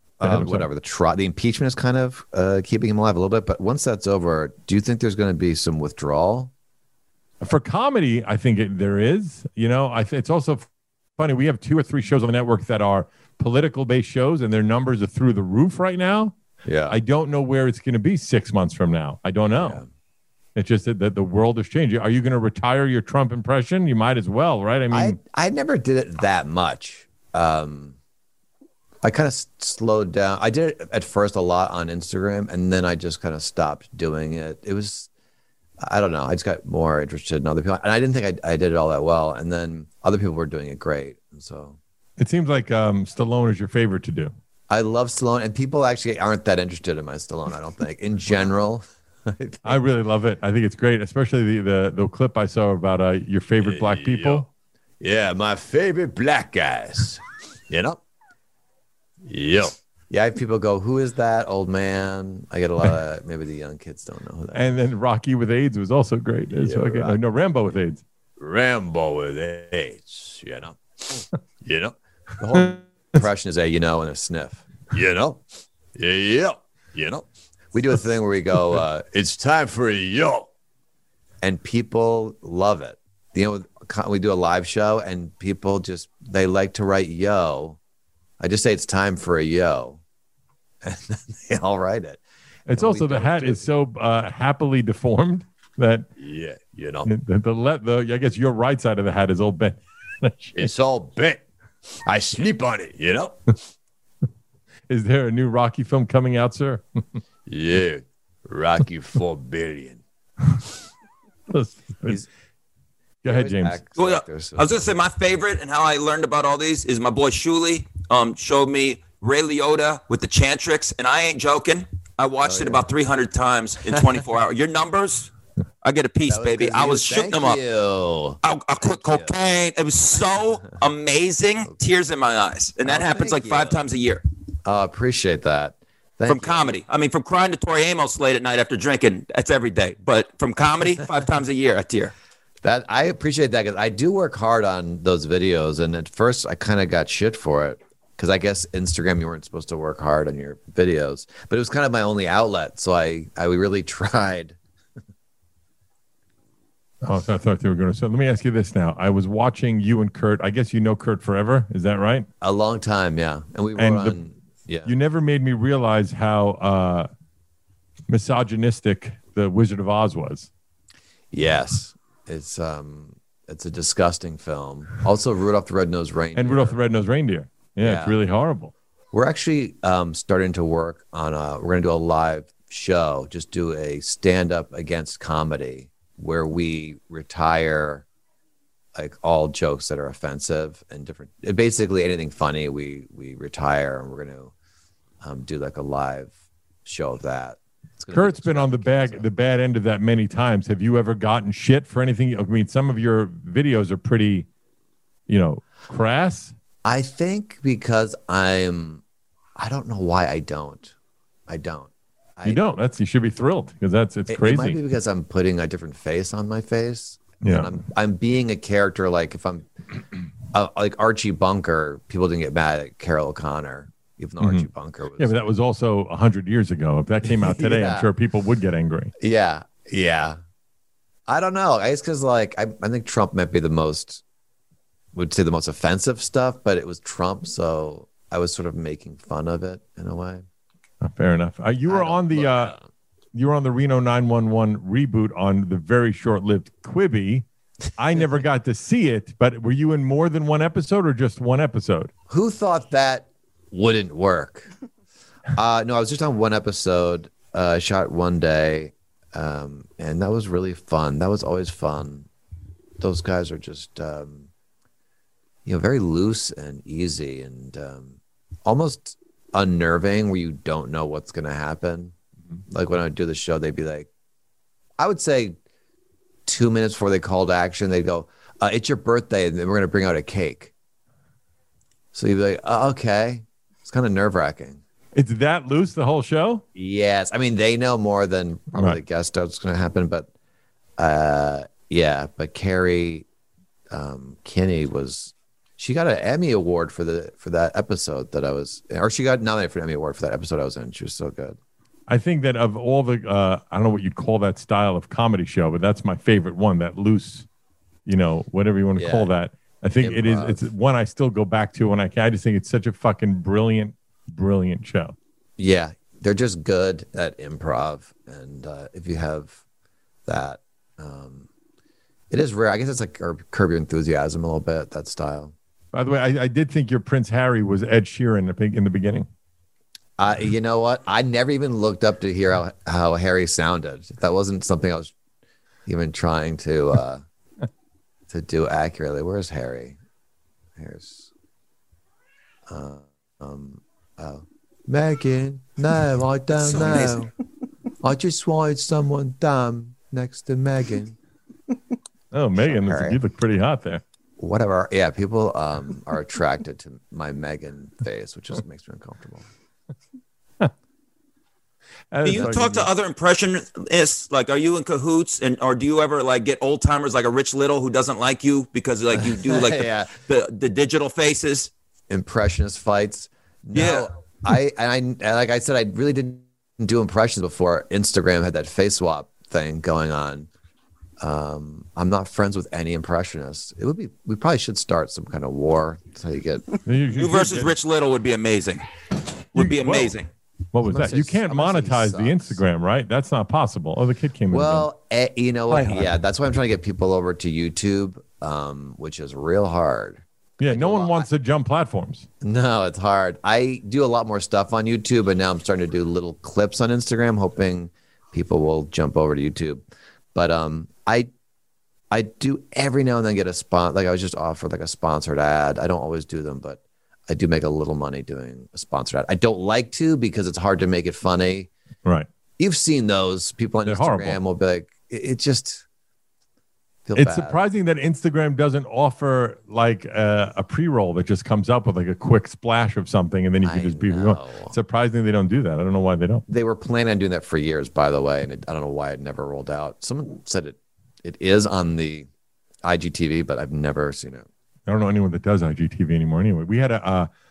Speaker 6: the impeachment is kind of keeping him alive a little bit. But once that's over, do you think there's going to be some withdrawal?
Speaker 4: For comedy, I think there is. You know, it's also funny. We have 2 or 3 shows on the network that are political-based shows, and their numbers are through the roof right now.
Speaker 6: Yeah.
Speaker 4: I don't know where it's going to be 6 months from now. I don't know. Yeah. It's just that the world is changing. Are you going to retire your Trump impression? You might as well, right? I mean,
Speaker 6: I never did it that much. I kind of slowed down. I did it at first a lot on Instagram, and then I just kind of stopped doing it. It was, I don't know. I just got more interested in other people, and I didn't think I did it all that well. And then other people were doing it great, and so
Speaker 4: it seems like Stallone is your favorite to do.
Speaker 6: I love Stallone, and people actually aren't that interested in my Stallone, I don't think. In general.
Speaker 4: I really love it. I think it's great, especially the clip I saw about your favorite black people.
Speaker 6: Yeah, my favorite black guys. You know? Yeah. Yeah, I have people go, who is that old man? I get a lot of, maybe the young kids don't know who that is.
Speaker 4: And then Rocky with AIDS was also great. No, Rambo with AIDS.
Speaker 6: Rambo with AIDS, you know? You know? The whole impression is a and a sniff. You know? Yeah. You know? We do a thing where we go, it's time for a yo. And people love it. You know, we do a live show and people they like to write yo. I just say it's time for a yo. And then they all write it.
Speaker 4: It's also the hat is so happily deformed that
Speaker 6: you know.
Speaker 4: I guess your right side of the hat is all bent.
Speaker 6: It's all bent. I sleep on it, you know?
Speaker 4: Is there a new Rocky film coming out, sir?
Speaker 6: Yeah. Rocky 4 billion.
Speaker 4: Go ahead, James.
Speaker 2: Well, I was going to say my favorite and how I learned about all these is my boy Shuli showed me Ray Liotta with the Chantrix, and I ain't joking. I watched it about 300 times in 24 hours. Your numbers? I get a piece, baby. I was shooting them up. I quit cocaine. It was so amazing. Tears in my eyes. And that happens like 5 times a year.
Speaker 6: Appreciate that.
Speaker 2: From comedy. I mean, from crying to Tori Amos late at night after drinking, that's every day. But from comedy, 5 times a year, I tear.
Speaker 6: That I appreciate that because I do work hard on those videos. And at first, I kind of got shit for it. because I guess Instagram, you weren't supposed to work hard on your videos, but it was kind of my only outlet. So we really tried.
Speaker 4: Oh, so I thought they were going to. So let me ask you this now. I was watching you and Kurt. I guess you know Kurt forever. Is that right?
Speaker 6: A long time, yeah. And we were yeah.
Speaker 4: You never made me realize how misogynistic the Wizard of Oz was.
Speaker 6: Yes, it's a disgusting film. Also, Rudolph the Red-Nosed Reindeer.
Speaker 4: And Rudolph the Red-Nosed Reindeer. Yeah, it's really horrible.
Speaker 6: We're actually starting to work on we're going to do a live show, just do a stand-up against comedy where we retire like all jokes that are offensive and different. Basically, anything funny, we retire, and we're going to do like a live show of that.
Speaker 4: Kurt's been on the bad end of that many times. Have you ever gotten shit for anything? I mean, some of your videos are pretty, crass.
Speaker 6: I think because I don't know why I don't.
Speaker 4: You don't. You should be thrilled because it's crazy.
Speaker 6: It might be because I'm putting a different face on my face.
Speaker 4: Yeah,
Speaker 6: and I'm being a character. Like if I'm like Archie Bunker, people didn't get mad at Carol O'Connor, even though Archie Bunker was.
Speaker 4: Yeah, but that was also 100 years ago. If that came out today, I'm sure people would get angry.
Speaker 6: Yeah. I don't know. I guess because I think Trump might be the most offensive stuff, but it was Trump, so I was sort of making fun of it in a way.
Speaker 4: Fair enough. You were on the Reno 911 reboot on the very short-lived Quibi. I never got to see it, but were you in more than one episode or just one episode?
Speaker 6: Who thought that wouldn't work? No, I was just on one episode. I shot one day, and that was really fun. That was always fun. Those guys are just, very loose and easy and almost unnerving where you don't know what's going to happen. Like when I would do the show, they'd be like, I would say 2 minutes before they called action, they'd go, it's your birthday and then we're going to bring out a cake. So you'd be like, okay. It's kind of nerve wracking.
Speaker 4: It's that loose, the whole show?
Speaker 6: Yes. I mean, they know more than probably guessed what's going to happen, but but Carrie Kinney she got an Emmy Award for that episode that I was, or she got nominated for an Emmy Award for that episode I was in. She was so good.
Speaker 4: I think that of all the, I don't know what you'd call that style of comedy show, but that's my favorite one, that loose, whatever you want to call that. I think improv. It's one I still go back to when I can. I just think it's such a fucking brilliant show. Yeah,
Speaker 6: they're just good at improv. And if you have that, it is rare. I guess it's like Curb Your Enthusiasm a little bit, that style.
Speaker 4: By the way, I did think your Prince Harry was Ed Sheeran in the beginning.
Speaker 6: You know what? I never even looked up to hear how Harry sounded. That wasn't something I was even trying to do accurately. Where's Harry? Here's Megan. No, I don't know. Amazing. I just wanted someone dumb next to Megan.
Speaker 4: Oh, Megan, you look pretty hot there.
Speaker 6: Whatever. Yeah, people are attracted to my Megan face, which just makes me uncomfortable.
Speaker 2: Do you talk to other impressionists? Like, are you in cahoots, or do you ever get old timers like a Rich Little who doesn't like you because you do the digital faces?
Speaker 6: Impressionist fights. No,
Speaker 2: yeah.
Speaker 6: I like I said, I really didn't do impressions before Instagram had that face swap thing going on. I'm not friends with any impressionists. We probably should start some kind of war. That's how you get
Speaker 2: you versus Rich Little would be amazing. Amazing.
Speaker 4: What was that? You can't monetize the Instagram, right? That's not possible. Oh, the kid came in.
Speaker 6: Well, you know what? Yeah, that's why I'm trying to get people over to YouTube, which is real hard.
Speaker 4: Yeah, no one wants to jump platforms.
Speaker 6: No, it's hard. I do a lot more stuff on YouTube, and now I'm starting to do little clips on Instagram, hoping people will jump over to YouTube. But I do every now and then get a spot. Like I was just offered a sponsored ad. I don't always do them, but I do make a little money doing a sponsored ad. I don't like to because it's hard to make it funny.
Speaker 4: Right.
Speaker 6: You've seen those. People on
Speaker 4: They're
Speaker 6: Instagram
Speaker 4: horrible.
Speaker 6: will be like, it just feels
Speaker 4: It's
Speaker 6: bad.
Speaker 4: surprising that Instagram doesn't offer a pre-roll that just comes up with a quick splash of something and then you can just be going. It's surprising they don't do that. I don't know why they don't.
Speaker 6: They were planning on doing that for years, by the way, and I don't know why it never rolled out. Someone said it is on the IGTV, but I've never seen it.
Speaker 4: I don't know anyone that does IGTV anymore. Anyway, we had a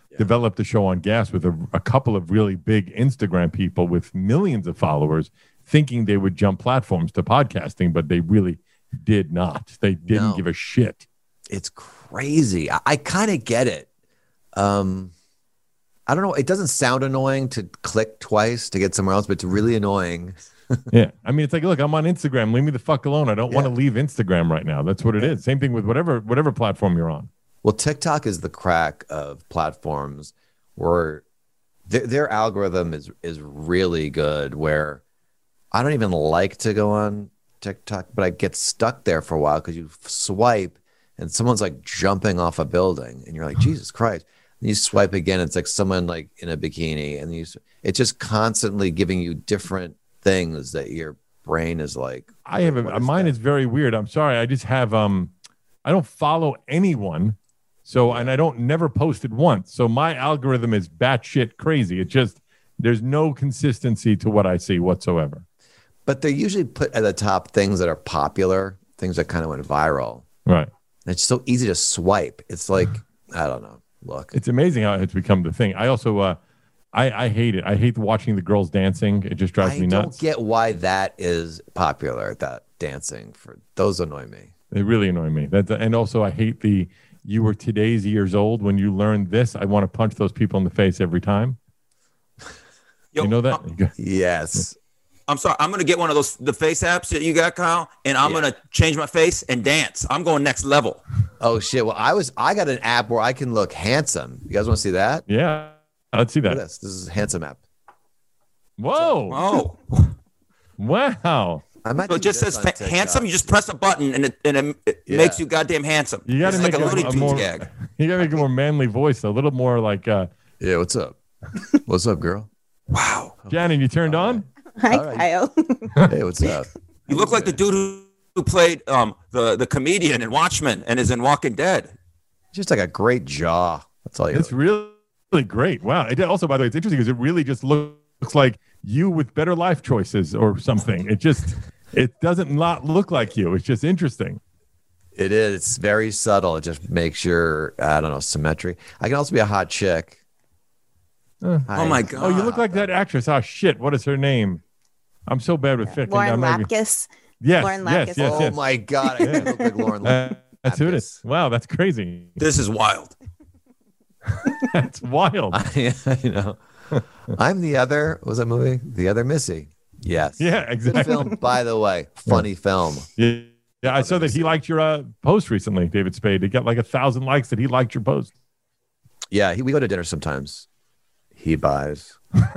Speaker 4: developed the show on Gas with a couple of really big Instagram people with millions of followers, thinking they would jump platforms to podcasting, but they really did not. They didn't give a shit.
Speaker 6: It's crazy. I kind of get it. I don't know. It doesn't sound annoying to click twice to get somewhere else, but it's really annoying.
Speaker 4: Yeah. I mean, it's like, look, I'm on Instagram. Leave me the fuck alone. I don't want to leave Instagram right now. That's what it is. Same thing with whatever platform you're on.
Speaker 6: Well, TikTok is the crack of platforms where their algorithm is really good, where I don't even like to go on TikTok, but I get stuck there for a while because you swipe and someone's like jumping off a building and you're like, Jesus Christ. And you swipe again, it's like someone like in a bikini, and it's just constantly giving you different things that your brain is like.
Speaker 4: Mine is very weird. I'm sorry. I just have I don't follow anyone. So, and I never posted once. So my algorithm is batshit crazy. It just, there's no consistency to what I see whatsoever.
Speaker 6: But they usually put at the top things that are popular, things that kind of went viral.
Speaker 4: Right.
Speaker 6: And it's so easy to swipe. It's like, I don't know. Look.
Speaker 4: It's amazing how it's become the thing. I also, I hate it. I hate watching the girls dancing. It just drives me nuts. I don't
Speaker 6: get why that is popular, that dancing. Those annoy me.
Speaker 4: They really annoy me. And also I hate you were today's years old when you learned this. I want to punch those people in the face every time.
Speaker 2: Yo,
Speaker 4: you know that?
Speaker 6: Yes.
Speaker 2: I'm sorry. I'm going to get one of the face apps that you got, Kyle, and I'm going to change my face and dance. I'm going next level.
Speaker 6: Oh, shit. Well, I got an app where I can look handsome. You guys want to see that?
Speaker 4: Yeah. Let's see that.
Speaker 6: This is a handsome app.
Speaker 4: Whoa.
Speaker 6: Wow.
Speaker 2: So it just says handsome. You just press a button and it makes you goddamn handsome.
Speaker 4: You got to make
Speaker 2: like a Looney Tunes gag.
Speaker 4: You got to make a more manly voice, a little more like.
Speaker 6: Yeah, what's up? What's up, girl?
Speaker 2: Wow.
Speaker 4: Janet, you turned on?
Speaker 7: Hi, Kyle.
Speaker 6: Hey, what's up?
Speaker 2: You look like the dude who played the comedian in Watchmen and is in Walking Dead.
Speaker 6: Just like a great jaw. That's all you.
Speaker 4: It's really great. Wow. Also, by the way, it's interesting because it really just looks like you with better life choices or something. It doesn't not look like you. It's just interesting.
Speaker 6: It is. It's very subtle. It just makes your, I don't know, symmetry. I can also be a hot chick.
Speaker 2: Oh my God.
Speaker 4: Oh, you look like that actress. Oh shit. What is her name? I'm so bad with fiction.
Speaker 7: Lauren Lapkus.
Speaker 4: Yes.
Speaker 7: Lauren Lapkus.
Speaker 4: Yes.
Speaker 6: Oh my God. I look like Lauren Lapkus.
Speaker 4: That's who it is. Wow, that's crazy.
Speaker 2: This is wild.
Speaker 4: That's wild.
Speaker 6: I know. I'm the other. What was that movie? The Other Missy. Yes.
Speaker 4: Yeah, exactly.
Speaker 6: Good film, by the way. Funny film.
Speaker 4: Yeah. I saw that he liked your post recently, David Spade. He got like 1,000 likes that he liked your post.
Speaker 6: Yeah, we go to dinner sometimes. He buys.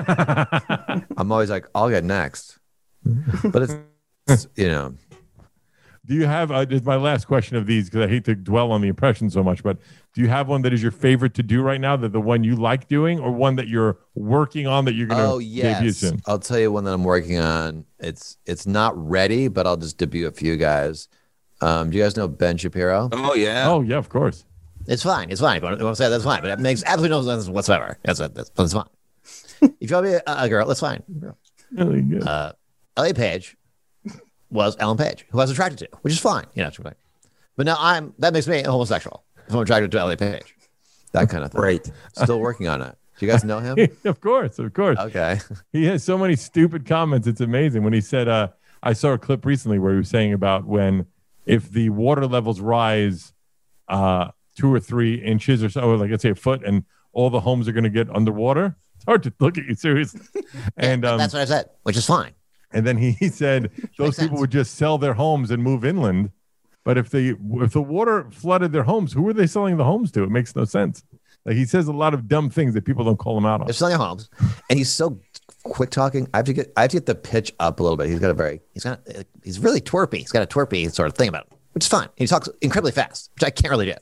Speaker 6: I'm always like, I'll get next. But it's you know.
Speaker 4: Do you have, this is my last question of these because I hate to dwell on the impression so much, but do you have one that is your favorite to do right now, that the one you like doing, or one that you're working on that you're going to debut soon?
Speaker 6: I'll tell you one that I'm working on. It's not ready, but I'll just debut a few guys. Do you guys know Ben Shapiro?
Speaker 2: Oh, yeah.
Speaker 4: Oh, yeah, of course.
Speaker 6: It's fine. It's fine. If you want to say that's fine, but it makes absolutely no sense whatsoever. That's fine. If you want to be a girl, that's fine.
Speaker 4: Really good.
Speaker 6: Elliot Page was Ellen Page, who I was attracted to, which is fine. You know, but now that makes me a homosexual if I'm attracted to Elliot Page. That kind of thing.
Speaker 2: Great.
Speaker 6: Still working on it. Do you guys know him?
Speaker 4: Of course.
Speaker 6: Okay.
Speaker 4: He has so many stupid comments. It's amazing. When he said, I saw a clip recently where he was saying about if the water levels rise 2 or 3 inches or so, or like let's say a foot, and all the homes are going to get underwater. It's hard to look at you seriously. And
Speaker 6: that's what I said, which is fine.
Speaker 4: And then he said those people would just sell their homes and move inland. But if the water flooded their homes, who are they selling the homes to? It makes no sense. Like, he says a lot of dumb things that people don't call him out on.
Speaker 6: They're selling homes, and he's so quick talking. I have to get the pitch up a little bit. He's really twerpy. He's got a twerpy sort of thing about him, which is fine. He talks incredibly fast, which I can't really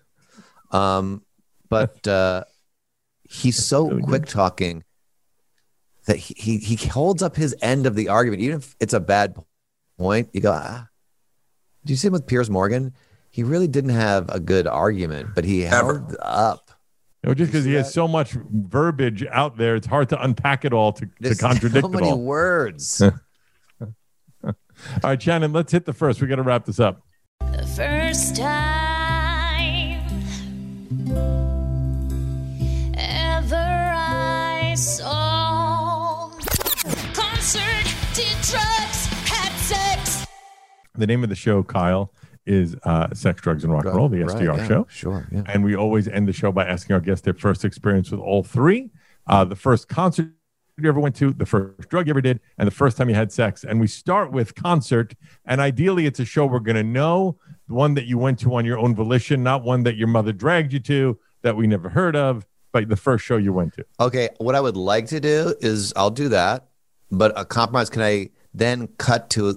Speaker 6: do. But he's so really quick talking that he holds up his end of the argument, even if it's a bad point. You go, Did you see him with Piers Morgan? He really didn't have a good argument, but he held up.
Speaker 4: No, just because he has so much verbiage out there, it's hard to unpack it all to contradict it all.
Speaker 6: So many words.
Speaker 4: All right, Shannon, let's hit the first. We got to wrap this up.
Speaker 5: The first time drugs, had sex.
Speaker 4: The name of the show, Kyle, is Sex, Drugs, and Rock and Roll, the SDR
Speaker 6: yeah,
Speaker 4: show.
Speaker 6: Sure, yeah.
Speaker 4: And we always end the show by asking our guests their first experience with all three. The first concert you ever went to, the first drug you ever did, and the first time you had sex. And we start with concert. And ideally, it's a show we're going to know, the one that you went to on your own volition, not one that your mother dragged you to, that we never heard of, but the first show you went to.
Speaker 6: Okay, what I would like to do is I'll do that, but a compromise, can I then cut to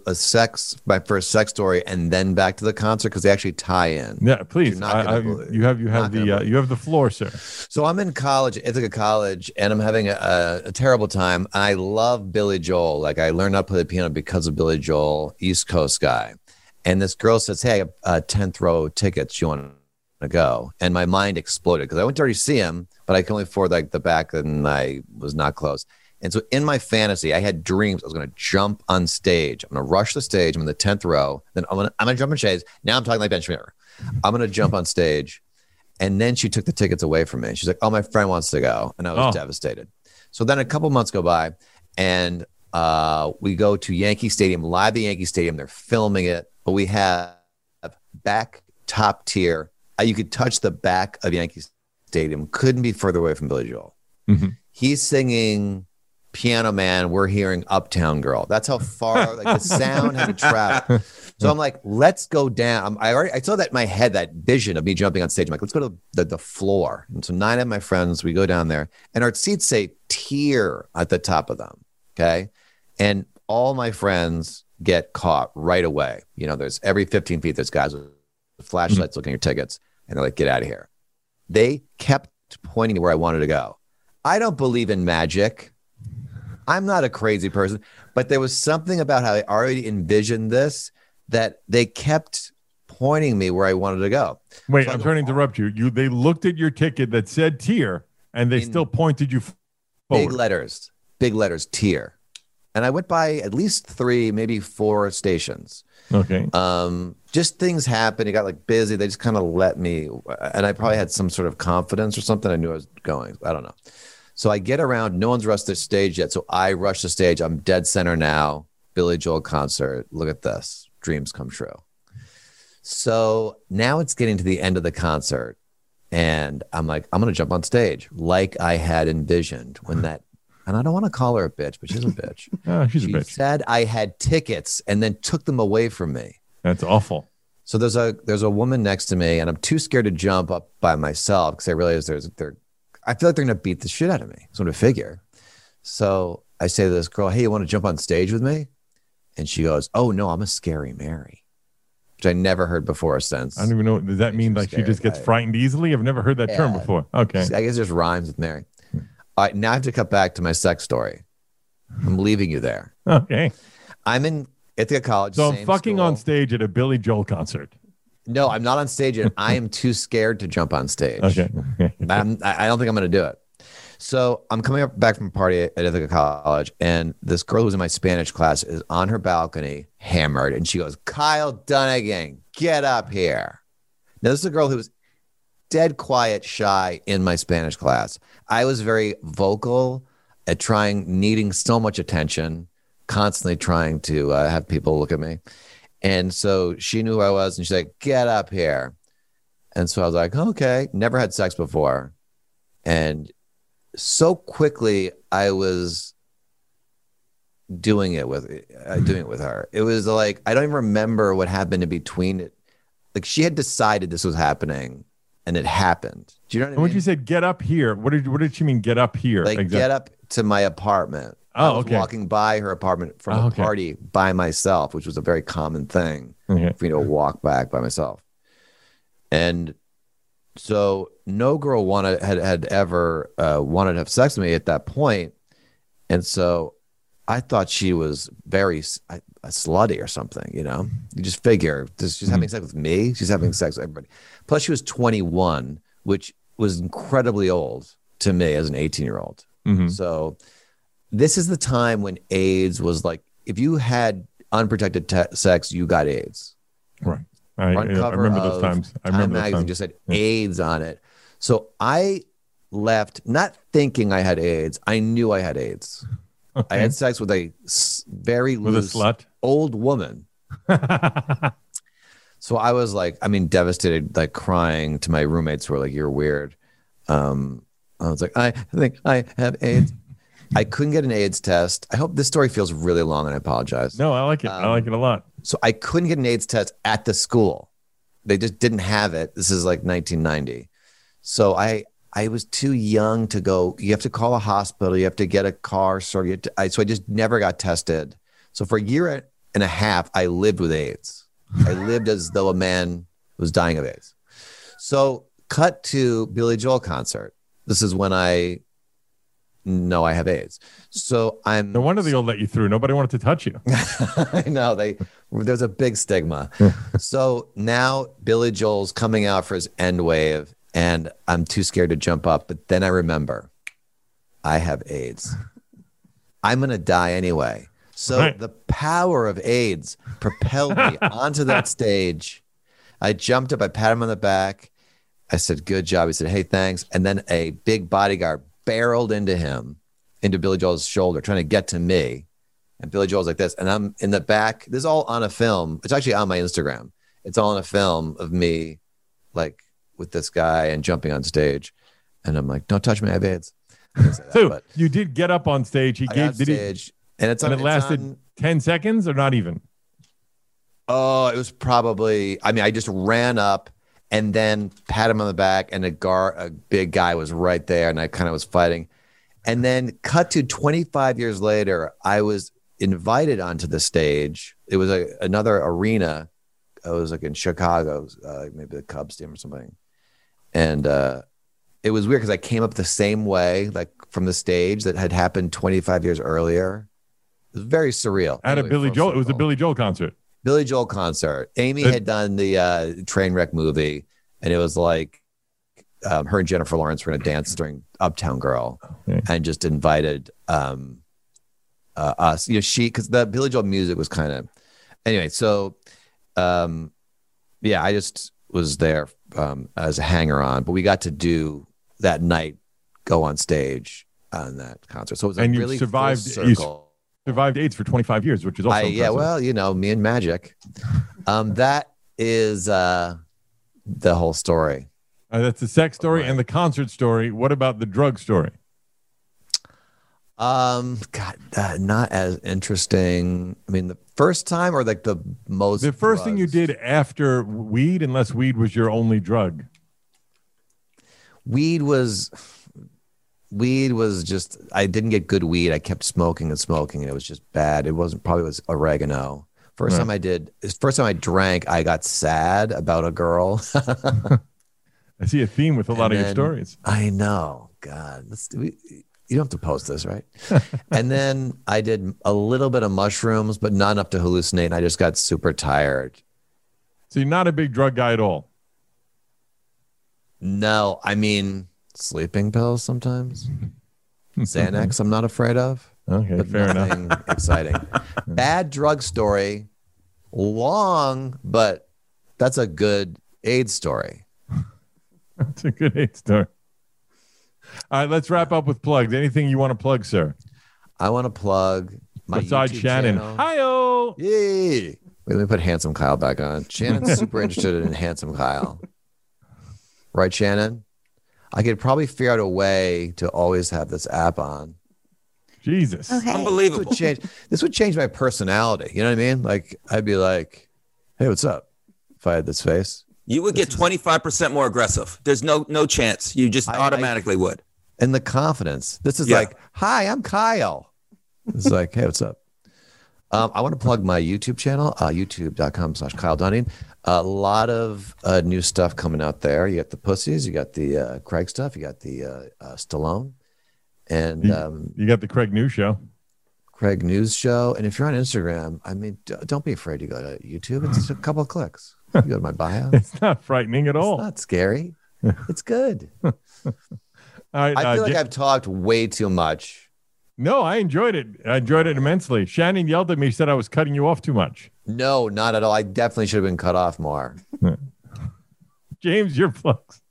Speaker 6: my first sex story and then back to the concert, because they actually tie in?
Speaker 4: Yeah, please.
Speaker 6: You have
Speaker 4: the floor, sir.
Speaker 6: So I'm in college, Ithaca College, and I'm having a terrible time. I love Billy Joel. Like, I learned how to play the piano because of Billy Joel, East Coast guy. And this girl says, "Hey, I have 10th row tickets. You want to go?" And my mind exploded because I went to already see him, but I can only afford like the back, and I was not close. And so in my fantasy, I had dreams I was going to jump on stage. I'm going to rush the stage. I'm in the 10th row. Then I'm going to jump on stage. Now I'm talking like Ben Schmier. I'm going to jump on stage. And then she took the tickets away from me. She's like, "Oh, my friend wants to go." And I was devastated. So then a couple months go by, and we go to Yankee Stadium, live at Yankee Stadium. They're filming it, but we have back top tier. You could touch the back of Yankee Stadium. Couldn't be further away from Billy Joel.
Speaker 4: Mm-hmm.
Speaker 6: He's singing Piano Man. We're hearing Uptown Girl. That's how far like the sound had to travel. So I'm like, let's go down. I saw that in my head, that vision of me jumping on stage. I'm like, let's go to the floor. And so 9 of my friends, we go down there, and our seats say tier at the top of them. Okay. And all my friends get caught right away. You know, there's every 15 feet, there's guys with flashlights looking at your tickets, and they're like, "Get out of here." They kept pointing to where I wanted to go. I don't believe in magic. I'm not a crazy person, but there was something about how I already envisioned this that they kept pointing me where I wanted to go.
Speaker 4: Wait,
Speaker 6: So
Speaker 4: I'm trying to interrupt you. They looked at your ticket that said tier, and they still pointed you forward.
Speaker 6: Big letters, tier. And I went by at least 3, maybe 4 stations.
Speaker 4: Okay.
Speaker 6: Just things happened. It got like busy. They just kind of let me, and I probably had some sort of confidence or something. I knew I was going. I don't know. So I get around. No one's rushed the stage yet. So I rush the stage. I'm dead center now. Billy Joel concert. Look at this. Dreams come true. So now it's getting to the end of the concert, and I'm like, I'm going to jump on stage like I had envisioned when that. And I don't want to call her a bitch, but she's a bitch.
Speaker 4: She's a bitch.
Speaker 6: She said I had tickets and then took them away from me.
Speaker 4: That's awful.
Speaker 6: So there's a woman next to me, and I'm too scared to jump up by myself because I realize I feel like they're going to beat the shit out of me. So I figure. So I say to this girl, "Hey, you want to jump on stage with me?" And she goes, "Oh no, I'm a scary Mary," which I never heard before or since.
Speaker 4: I don't even know. Does that mean like she just gets frightened easily? I've never heard that term before. Okay.
Speaker 6: I guess it just rhymes with Mary. All right, now I have to cut back to my sex story. I'm leaving you there.
Speaker 4: Okay.
Speaker 6: I'm in Ithaca College.
Speaker 4: So I'm fucking
Speaker 6: school.
Speaker 4: on stage at a Billy Joel concert.
Speaker 6: No, I'm not on stage yet. I am too scared to jump on stage.
Speaker 4: Okay.
Speaker 6: I don't think I'm going to do it. So I'm coming back from a party at Ithaca College, and this girl who's in my Spanish class is on her balcony, hammered, and she goes, "Kyle Dunnigan, get up here." Now, this is a girl who was dead quiet, shy in my Spanish class. I was very vocal at needing so much attention, constantly trying to have people look at me. And so she knew who I was, and she's like, "Get up here." And so I was like, okay, never had sex before. And so quickly I was doing it with her. It was like, I don't even remember what happened in between it. Like, she had decided this was happening, and it happened. Do you know what I mean?
Speaker 4: When you said "get up here," what did she mean? Get up here?
Speaker 6: Like,
Speaker 4: exactly.
Speaker 6: Get up to my apartment.
Speaker 4: Oh,
Speaker 6: I was
Speaker 4: okay.
Speaker 6: walking by her apartment from a party by myself, which was a very common thing for me to walk back by myself. And so no girl had ever wanted to have sex with me at that point. And so I thought she was very slutty or something, you know? You just figure, she's having sex with me. She's having sex with everybody. Plus, she was 21, which was incredibly old to me as an 18-year-old.
Speaker 4: Mm-hmm.
Speaker 6: So this is the time when AIDS was like, if you had unprotected sex, you got AIDS.
Speaker 4: Right. I remember those times.
Speaker 6: Time magazine just said AIDS on it. So I left not thinking I had AIDS. I knew I had AIDS. I had sex with a very
Speaker 4: With a
Speaker 6: loose
Speaker 4: slut?
Speaker 6: old woman. So I was like, I mean, devastated, like crying to my roommates who were like, "You're weird." I was like, I think I have AIDS. I couldn't get an AIDS test. I hope this story feels really long, and I apologize.
Speaker 4: No, I like it. I like it a lot.
Speaker 6: So I couldn't get an AIDS test at the school. They just didn't have it. This is like 1990. So I was too young to go. You have to call a hospital. You have to get a car. So I just never got tested. So for a year and a half, I lived with AIDS. I lived as though a man was dying of AIDS. So cut to Billy Joel concert. This is when I know I have AIDS. So I'm.
Speaker 4: No wonder they all let you through. Nobody wanted to touch you.
Speaker 6: I know there's a big stigma. So now Billy Joel's coming out for his End Wave, and I'm too scared to jump up. But then I remember, I have AIDS. I'm gonna die anyway. So
Speaker 4: Right.
Speaker 6: the power of AIDS propelled me onto that stage. I jumped up. I patted him on the back. I said, "Good job." He said, "Hey, thanks." And then a big bodyguard barreled into Billy Joel's shoulder, trying to get to me. And Billy Joel's like this. And I'm in the back. This is all on a film. It's actually on my Instagram. It's all on a film of me, like, with this guy and jumping on stage. And I'm like, "Don't touch me, I have AIDS." I didn't say that,
Speaker 4: So
Speaker 6: but
Speaker 4: you did get up on stage. He
Speaker 6: I got
Speaker 4: gave.
Speaker 6: on
Speaker 4: Did he?
Speaker 6: stage, and it's on,
Speaker 4: And it lasted
Speaker 6: it's on-
Speaker 4: 10 seconds or not even?
Speaker 6: Oh, it was probably, I mean, I just ran up and then pat him on the back, and a big guy was right there, and I kind of was fighting. And then cut to 25 years later, I was invited onto the stage. It was another arena. It was like in Chicago, maybe the Cubs team or something. And it was weird because I came up the same way, like from the stage that had happened 25 years earlier. It was very surreal.
Speaker 4: At a
Speaker 6: Anyway,
Speaker 4: Billy
Speaker 6: full
Speaker 4: Joel. It was a
Speaker 6: circle.
Speaker 4: Billy Joel concert.
Speaker 6: Billy Joel concert. Amy had done the Trainwreck movie, and it was like her and Jennifer Lawrence were going to dance during Uptown Girl,
Speaker 4: Okay.
Speaker 6: and just invited us. You know, because the Billy Joel music was kind of anyway. So, yeah, I just was there as a hanger on, but we got to do that night, go on stage on that concert. So it was a
Speaker 4: And you
Speaker 6: really
Speaker 4: survived-
Speaker 6: full
Speaker 4: you
Speaker 6: circle.
Speaker 4: Survived AIDS for 25 years, which is also
Speaker 6: Yeah,
Speaker 4: impressive.
Speaker 6: well, you know, me and magic. That is the whole story.
Speaker 4: That's the sex story
Speaker 6: Right.
Speaker 4: and the concert story. What about the drug story?
Speaker 6: God, not as interesting. I mean, the first time or like the most.
Speaker 4: The first thing you
Speaker 6: drugs?
Speaker 4: did after weed, unless weed was your only drug.
Speaker 6: Weed was just. I didn't get good weed. I kept smoking and smoking, and it was just bad. It wasn't probably was oregano. First time I drank, I got sad about a girl.
Speaker 4: I see a theme with a lot of your
Speaker 6: then-
Speaker 4: stories.
Speaker 6: I know. God, you don't have to post this, right? And then I did a little bit of mushrooms, but not enough to hallucinate. And I just got super tired.
Speaker 4: So you're not a big drug guy at all.
Speaker 6: No, I mean, sleeping pills sometimes. Xanax, I'm not afraid of.
Speaker 4: Okay,
Speaker 6: But
Speaker 4: fair enough.
Speaker 6: nothing exciting. Bad drug story. Long, but that's a good AIDS story.
Speaker 4: That's a good AIDS story. All right, let's wrap up with plugs. Anything you want to plug, sir?
Speaker 6: I want to plug my
Speaker 4: Besides
Speaker 6: YouTube
Speaker 4: Shannon.
Speaker 6: channel.
Speaker 4: Hi-oh!
Speaker 6: Yay. Wait, let me put Handsome Kyle back on. Shannon's super interested in Handsome Kyle. Right, Shannon? I could probably figure out a way to always have this app on.
Speaker 4: Jesus.
Speaker 7: Okay.
Speaker 2: Unbelievable.
Speaker 6: This would change my personality. You know what I mean? Like, I'd be like, "Hey, what's up?" If I had this face.
Speaker 2: You would get 25% more aggressive. There's no chance. You just
Speaker 6: I-
Speaker 2: automatically would.
Speaker 6: And the confidence. This is
Speaker 2: Yeah.
Speaker 6: like, "Hi, I'm Kyle." It's like, "Hey, what's up?" I want to plug my YouTube channel, youtube.com/Kyle Dunning. A lot of new stuff coming out there. You got the Pussies, you got the Craig stuff, you got the Stallone, and
Speaker 4: You got the Craig News Show.
Speaker 6: Craig News Show. And if you're on Instagram, I mean, don't be afraid to go to YouTube. It's just a couple of clicks. You go to my bio. It's
Speaker 4: It's not frightening at all.
Speaker 6: not scary. It's good.
Speaker 4: All right,
Speaker 6: I feel like
Speaker 4: Ja-
Speaker 6: I've talked way too much.
Speaker 4: No, I enjoyed it. I enjoyed it immensely. Shannon yelled at me, said I was cutting you off too much.
Speaker 6: No, not at all. I definitely should have been cut off more.
Speaker 4: James, your plugs.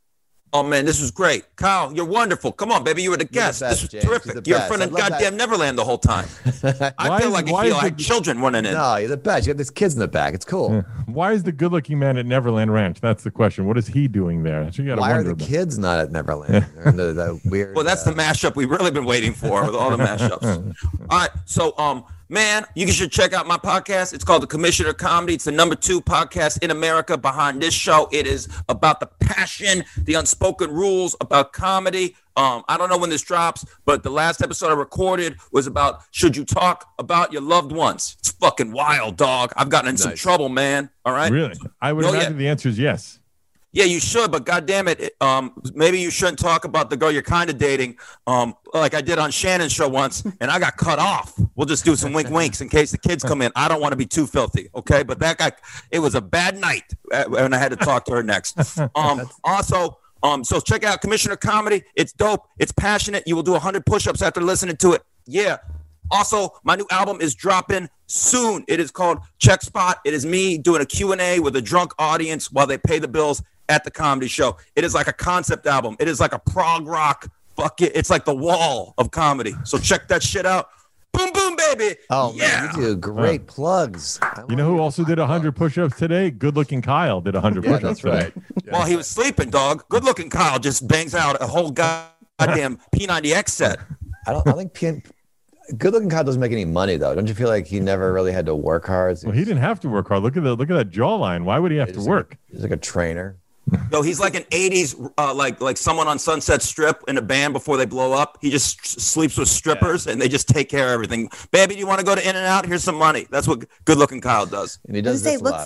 Speaker 2: Oh man, this was great, Kyle. You're wonderful. Come on, baby, you were the guest.
Speaker 6: best,
Speaker 2: This was
Speaker 6: James. You're
Speaker 2: terrific.
Speaker 6: the
Speaker 2: You're in
Speaker 6: best.
Speaker 2: front
Speaker 6: I
Speaker 2: of
Speaker 6: love that.
Speaker 2: goddamn Neverland the whole time. I feel like I had children running in.
Speaker 6: No, you're the best. You got these kids in the back. It's cool.
Speaker 4: Why is the good-looking man at Neverland Ranch? That's the question. What is he doing there? That's what you gotta
Speaker 6: Why are
Speaker 4: wonder
Speaker 6: the
Speaker 4: about.
Speaker 6: kids not at Neverland? They're in the weird.
Speaker 2: Well, that's the mashup we've really been waiting for with all the mashups. All right, so man, you should check out my podcast. It's called The Commissioner Comedy. It's the #2 podcast in America behind this show. It is about the passion, the unspoken rules about comedy. I don't know when this drops, but the last episode I recorded was about should you talk about your loved ones. It's fucking wild, dog. I've gotten in some trouble, man. All right.
Speaker 4: Really? I would imagine the answer is yes.
Speaker 2: Yeah, you should, but goddamn it, maybe you shouldn't talk about the girl you're kind of dating, like I did on Shannon's show once, and I got cut off. We'll just do some winks in case the kids come in. I don't want to be too filthy, okay? But that guy, it was a bad night when I had to talk to her next. Also, so check out Commissioner Comedy. It's dope. It's passionate. You will do 100 push-ups after listening to it. Yeah. Also, my new album is dropping soon. It is called Check Spot. It is me doing a Q&A with a drunk audience while they pay the bills at the comedy show. It is like a concept album. It is like a prog rock bucket. It's like the Wall of comedy. So check that shit out. Boom, boom, baby.
Speaker 6: Oh,
Speaker 2: yeah.
Speaker 6: man, you do great plugs.
Speaker 4: You know who also did 100 push-ups today? Good-looking Kyle did 100 push-ups
Speaker 6: that's
Speaker 4: today.
Speaker 6: right.
Speaker 2: While he was sleeping, dog. Good looking Kyle just bangs out a whole goddamn P90X set.
Speaker 6: I think Good looking Kyle doesn't make any money though. Don't you feel like he never really had to work hard?
Speaker 4: Well, he didn't have to work hard. Look at that jawline. Why would he have to work?
Speaker 6: He's like a trainer.
Speaker 2: Yo, he's like an 80s, like someone on Sunset Strip in a band before they blow up. He just sleeps with strippers and they just take care of everything. Baby, do you want to go to In-N-Out? Here's some money. That's what good looking Kyle does.
Speaker 6: And he does this a lot.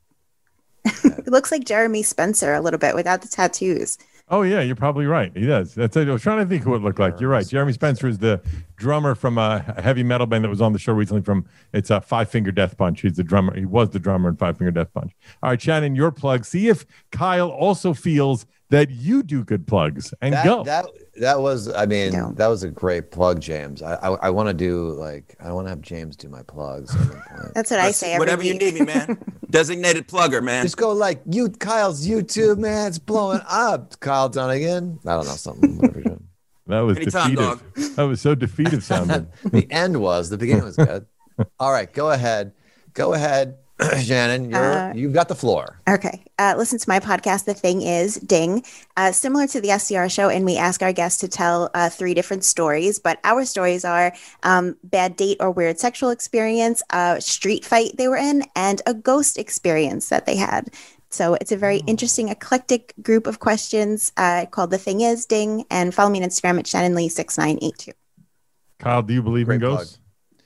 Speaker 7: It looks like Jeremy Spencer a little bit without the tattoos.
Speaker 4: Oh, yeah, you're probably right. He does. That's it. I was trying to think who it looked like. You're right. Jeremy Spencer is the drummer from a heavy metal band that was on the show recently it's a Five Finger Death Punch. He's the drummer. He was the drummer in Five Finger Death Punch. All right, Shannon, your plug. See if Kyle also feels that you do good plugs and go.
Speaker 6: That was a great plug, James. I want to do I want to have James do my plugs.
Speaker 7: That's what I say.
Speaker 2: Whatever you need me, man. Designated plugger, man.
Speaker 6: Just go Kyle's YouTube, man. It's blowing up. Kyle Dunnigan. I don't know, something. Whatever you're doing.
Speaker 4: That was
Speaker 2: Anytime,
Speaker 4: defeative.
Speaker 2: dog.
Speaker 4: That was so defeative sounding.
Speaker 6: The end was. The beginning was good. All right, go ahead. Shannon, you've got the floor.
Speaker 7: Okay. Listen to my podcast, The Thing Is, Ding. Similar to the SDR show, and we ask our guests to tell 3 different stories, but our stories are bad date or weird sexual experience, a street fight they were in, and a ghost experience that they had. So it's a very interesting, eclectic group of questions called The Thing Is, Ding, and follow me on Instagram at ShannonLee6982.
Speaker 4: Kyle, do you believe in ghosts?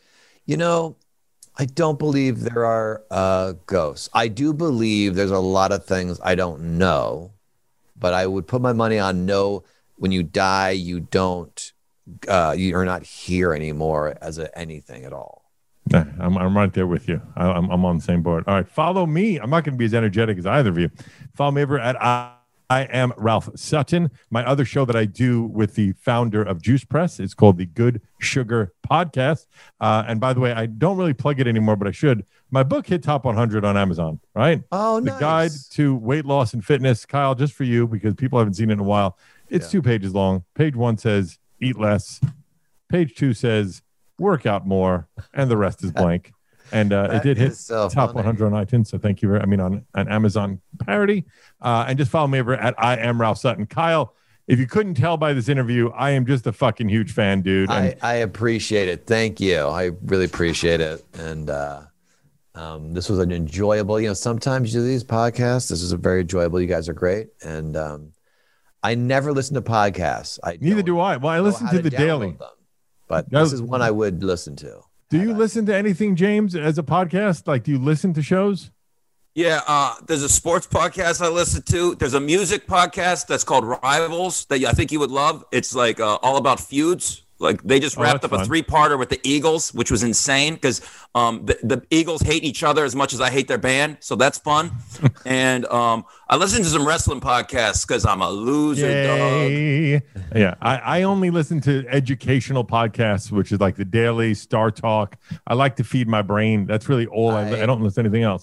Speaker 6: I don't believe there are ghosts. I do believe there's a lot of things I don't know, but I would put my money on no. When you die, you don't. You're not here anymore as anything at all.
Speaker 4: I'm right there with you. I'm on the same board. All right, follow me. I'm not going to be as energetic as either of you. Follow me over at I am Ralph Sutton. My other show that I do with the founder of Juice Press is called the Good Sugar Podcast. And by the way, I don't really plug it anymore, but I should. My book hit top 100 on Amazon, right?
Speaker 6: Oh,
Speaker 4: The
Speaker 6: nice.
Speaker 4: Guide to Weight Loss and Fitness. Kyle, just for you, because people haven't seen it in a while. It's 2 pages long. Page 1 says, eat less. Page 2 says, work out more. And the rest is blank. And it did hit top 100 on iTunes. So thank you. On Amazon parody. And just follow me over at I am Ralph Sutton. Kyle, if you couldn't tell by this interview, I am just a fucking huge fan, dude. And
Speaker 6: I appreciate it. Thank you. I really appreciate it. And this was an enjoyable, sometimes you do these podcasts. This is a very enjoyable. You guys are great. And I never listen to podcasts.
Speaker 4: Neither do I. Well, I listen to the Daily.
Speaker 6: Them, but this is one I would listen to.
Speaker 4: Do you listen to anything, James, as a podcast? Like, do you listen to shows?
Speaker 2: Yeah, there's a sports podcast I listen to. There's a music podcast that's called Rivals that I think you would love. It's like all about feuds. Like they just wrapped up a 3-parter with the Eagles, which was insane because the Eagles hate each other as much as I hate their band. So that's fun. And I listen to some wrestling podcasts because I'm a loser, dog.
Speaker 4: Yeah, I only listen to educational podcasts, which is like the Daily, Star Talk. I like to feed my brain. That's really all I don't listen to anything else.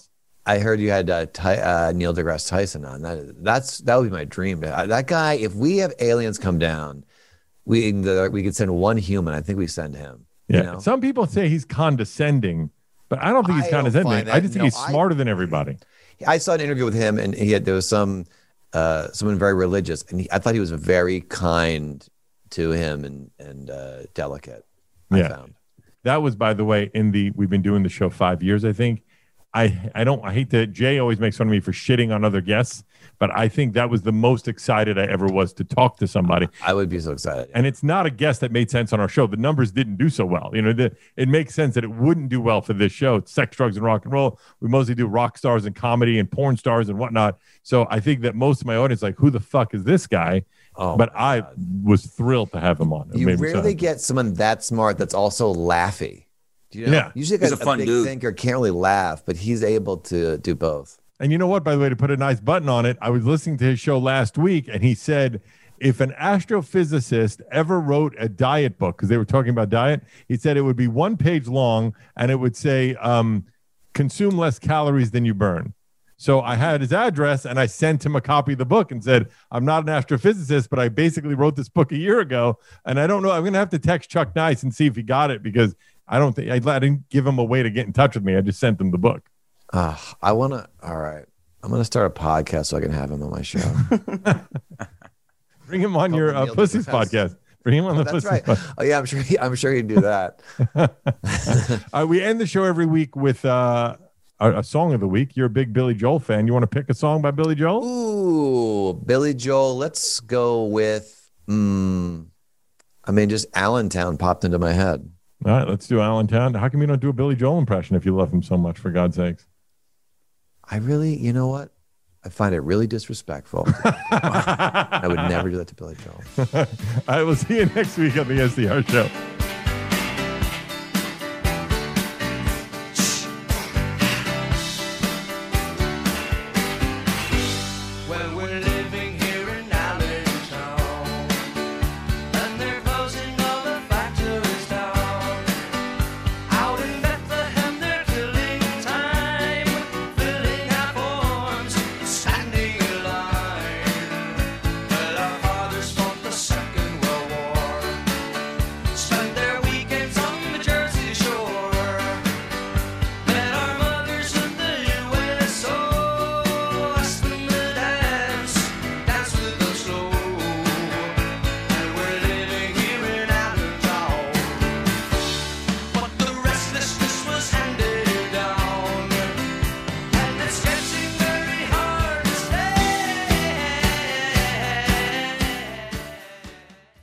Speaker 6: I heard you had Neil deGrasse Tyson on. That would be my dream. That guy, if we have aliens come down, we could send one human. I think we send him.
Speaker 4: Yeah.
Speaker 6: You know?
Speaker 4: Some people say he's condescending, but I don't think he's condescending. I just think he's smarter than everybody.
Speaker 6: I saw an interview with him, and there was someone very religious, and I thought he was very kind to him and delicate. I found.
Speaker 4: That was, by the way, we've been doing the show 5 years, I think. I hate that Jay always makes fun of me for shitting on other guests, but I think that was the most excited I ever was to talk to somebody.
Speaker 6: I would be so excited.
Speaker 4: And it's not a guest that made sense on our show. The numbers didn't do so well. It makes sense that it wouldn't do well for this show. It's sex, drugs, and rock and roll. We mostly do rock stars and comedy and porn stars and whatnot. So I think that most of my audience like, who the fuck is this guy? But I was thrilled to have him on.
Speaker 6: You rarely get someone that smart that's also laughy. You know?
Speaker 4: Yeah.
Speaker 6: Usually
Speaker 2: He's a fun
Speaker 6: big
Speaker 2: dude.
Speaker 6: thinker can't really laugh, but he's able to do both.
Speaker 4: And you know what, by the way, to put a nice button on it, I was listening to his show last week, and he said if an astrophysicist ever wrote a diet book, because they were talking about diet, he said it would be 1 page long, and it would say, consume less calories than you burn. So I had his address, and I sent him a copy of the book and said, I'm not an astrophysicist, but I basically wrote this book a year ago, and I don't know. I'm going to have to text Chuck Nice and see if he got it, because I didn't give him a way to get in touch with me. I just sent him the book.
Speaker 6: All right. I'm going to start a podcast so I can have him on my show.
Speaker 4: Bring him on your Pussies podcast. Bring him on the Pussies podcast.
Speaker 6: Oh, yeah, I'm sure he'd do that.
Speaker 4: We end the show every week with a song of the week. You're a big Billy Joel fan. You want to pick a song by Billy Joel?
Speaker 6: Ooh, Billy Joel. Let's go with, just Allentown popped into my head.
Speaker 4: All right, let's do Allentown. How come you don't do a Billy Joel impression if you love him so much, for God's sakes?
Speaker 6: I really, you know what? I find it really disrespectful. I would never do that to Billy Joel.
Speaker 4: All right, we'll see you next week on the SDR Show.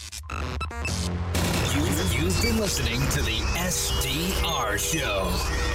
Speaker 8: You've been listening to the SDR Show.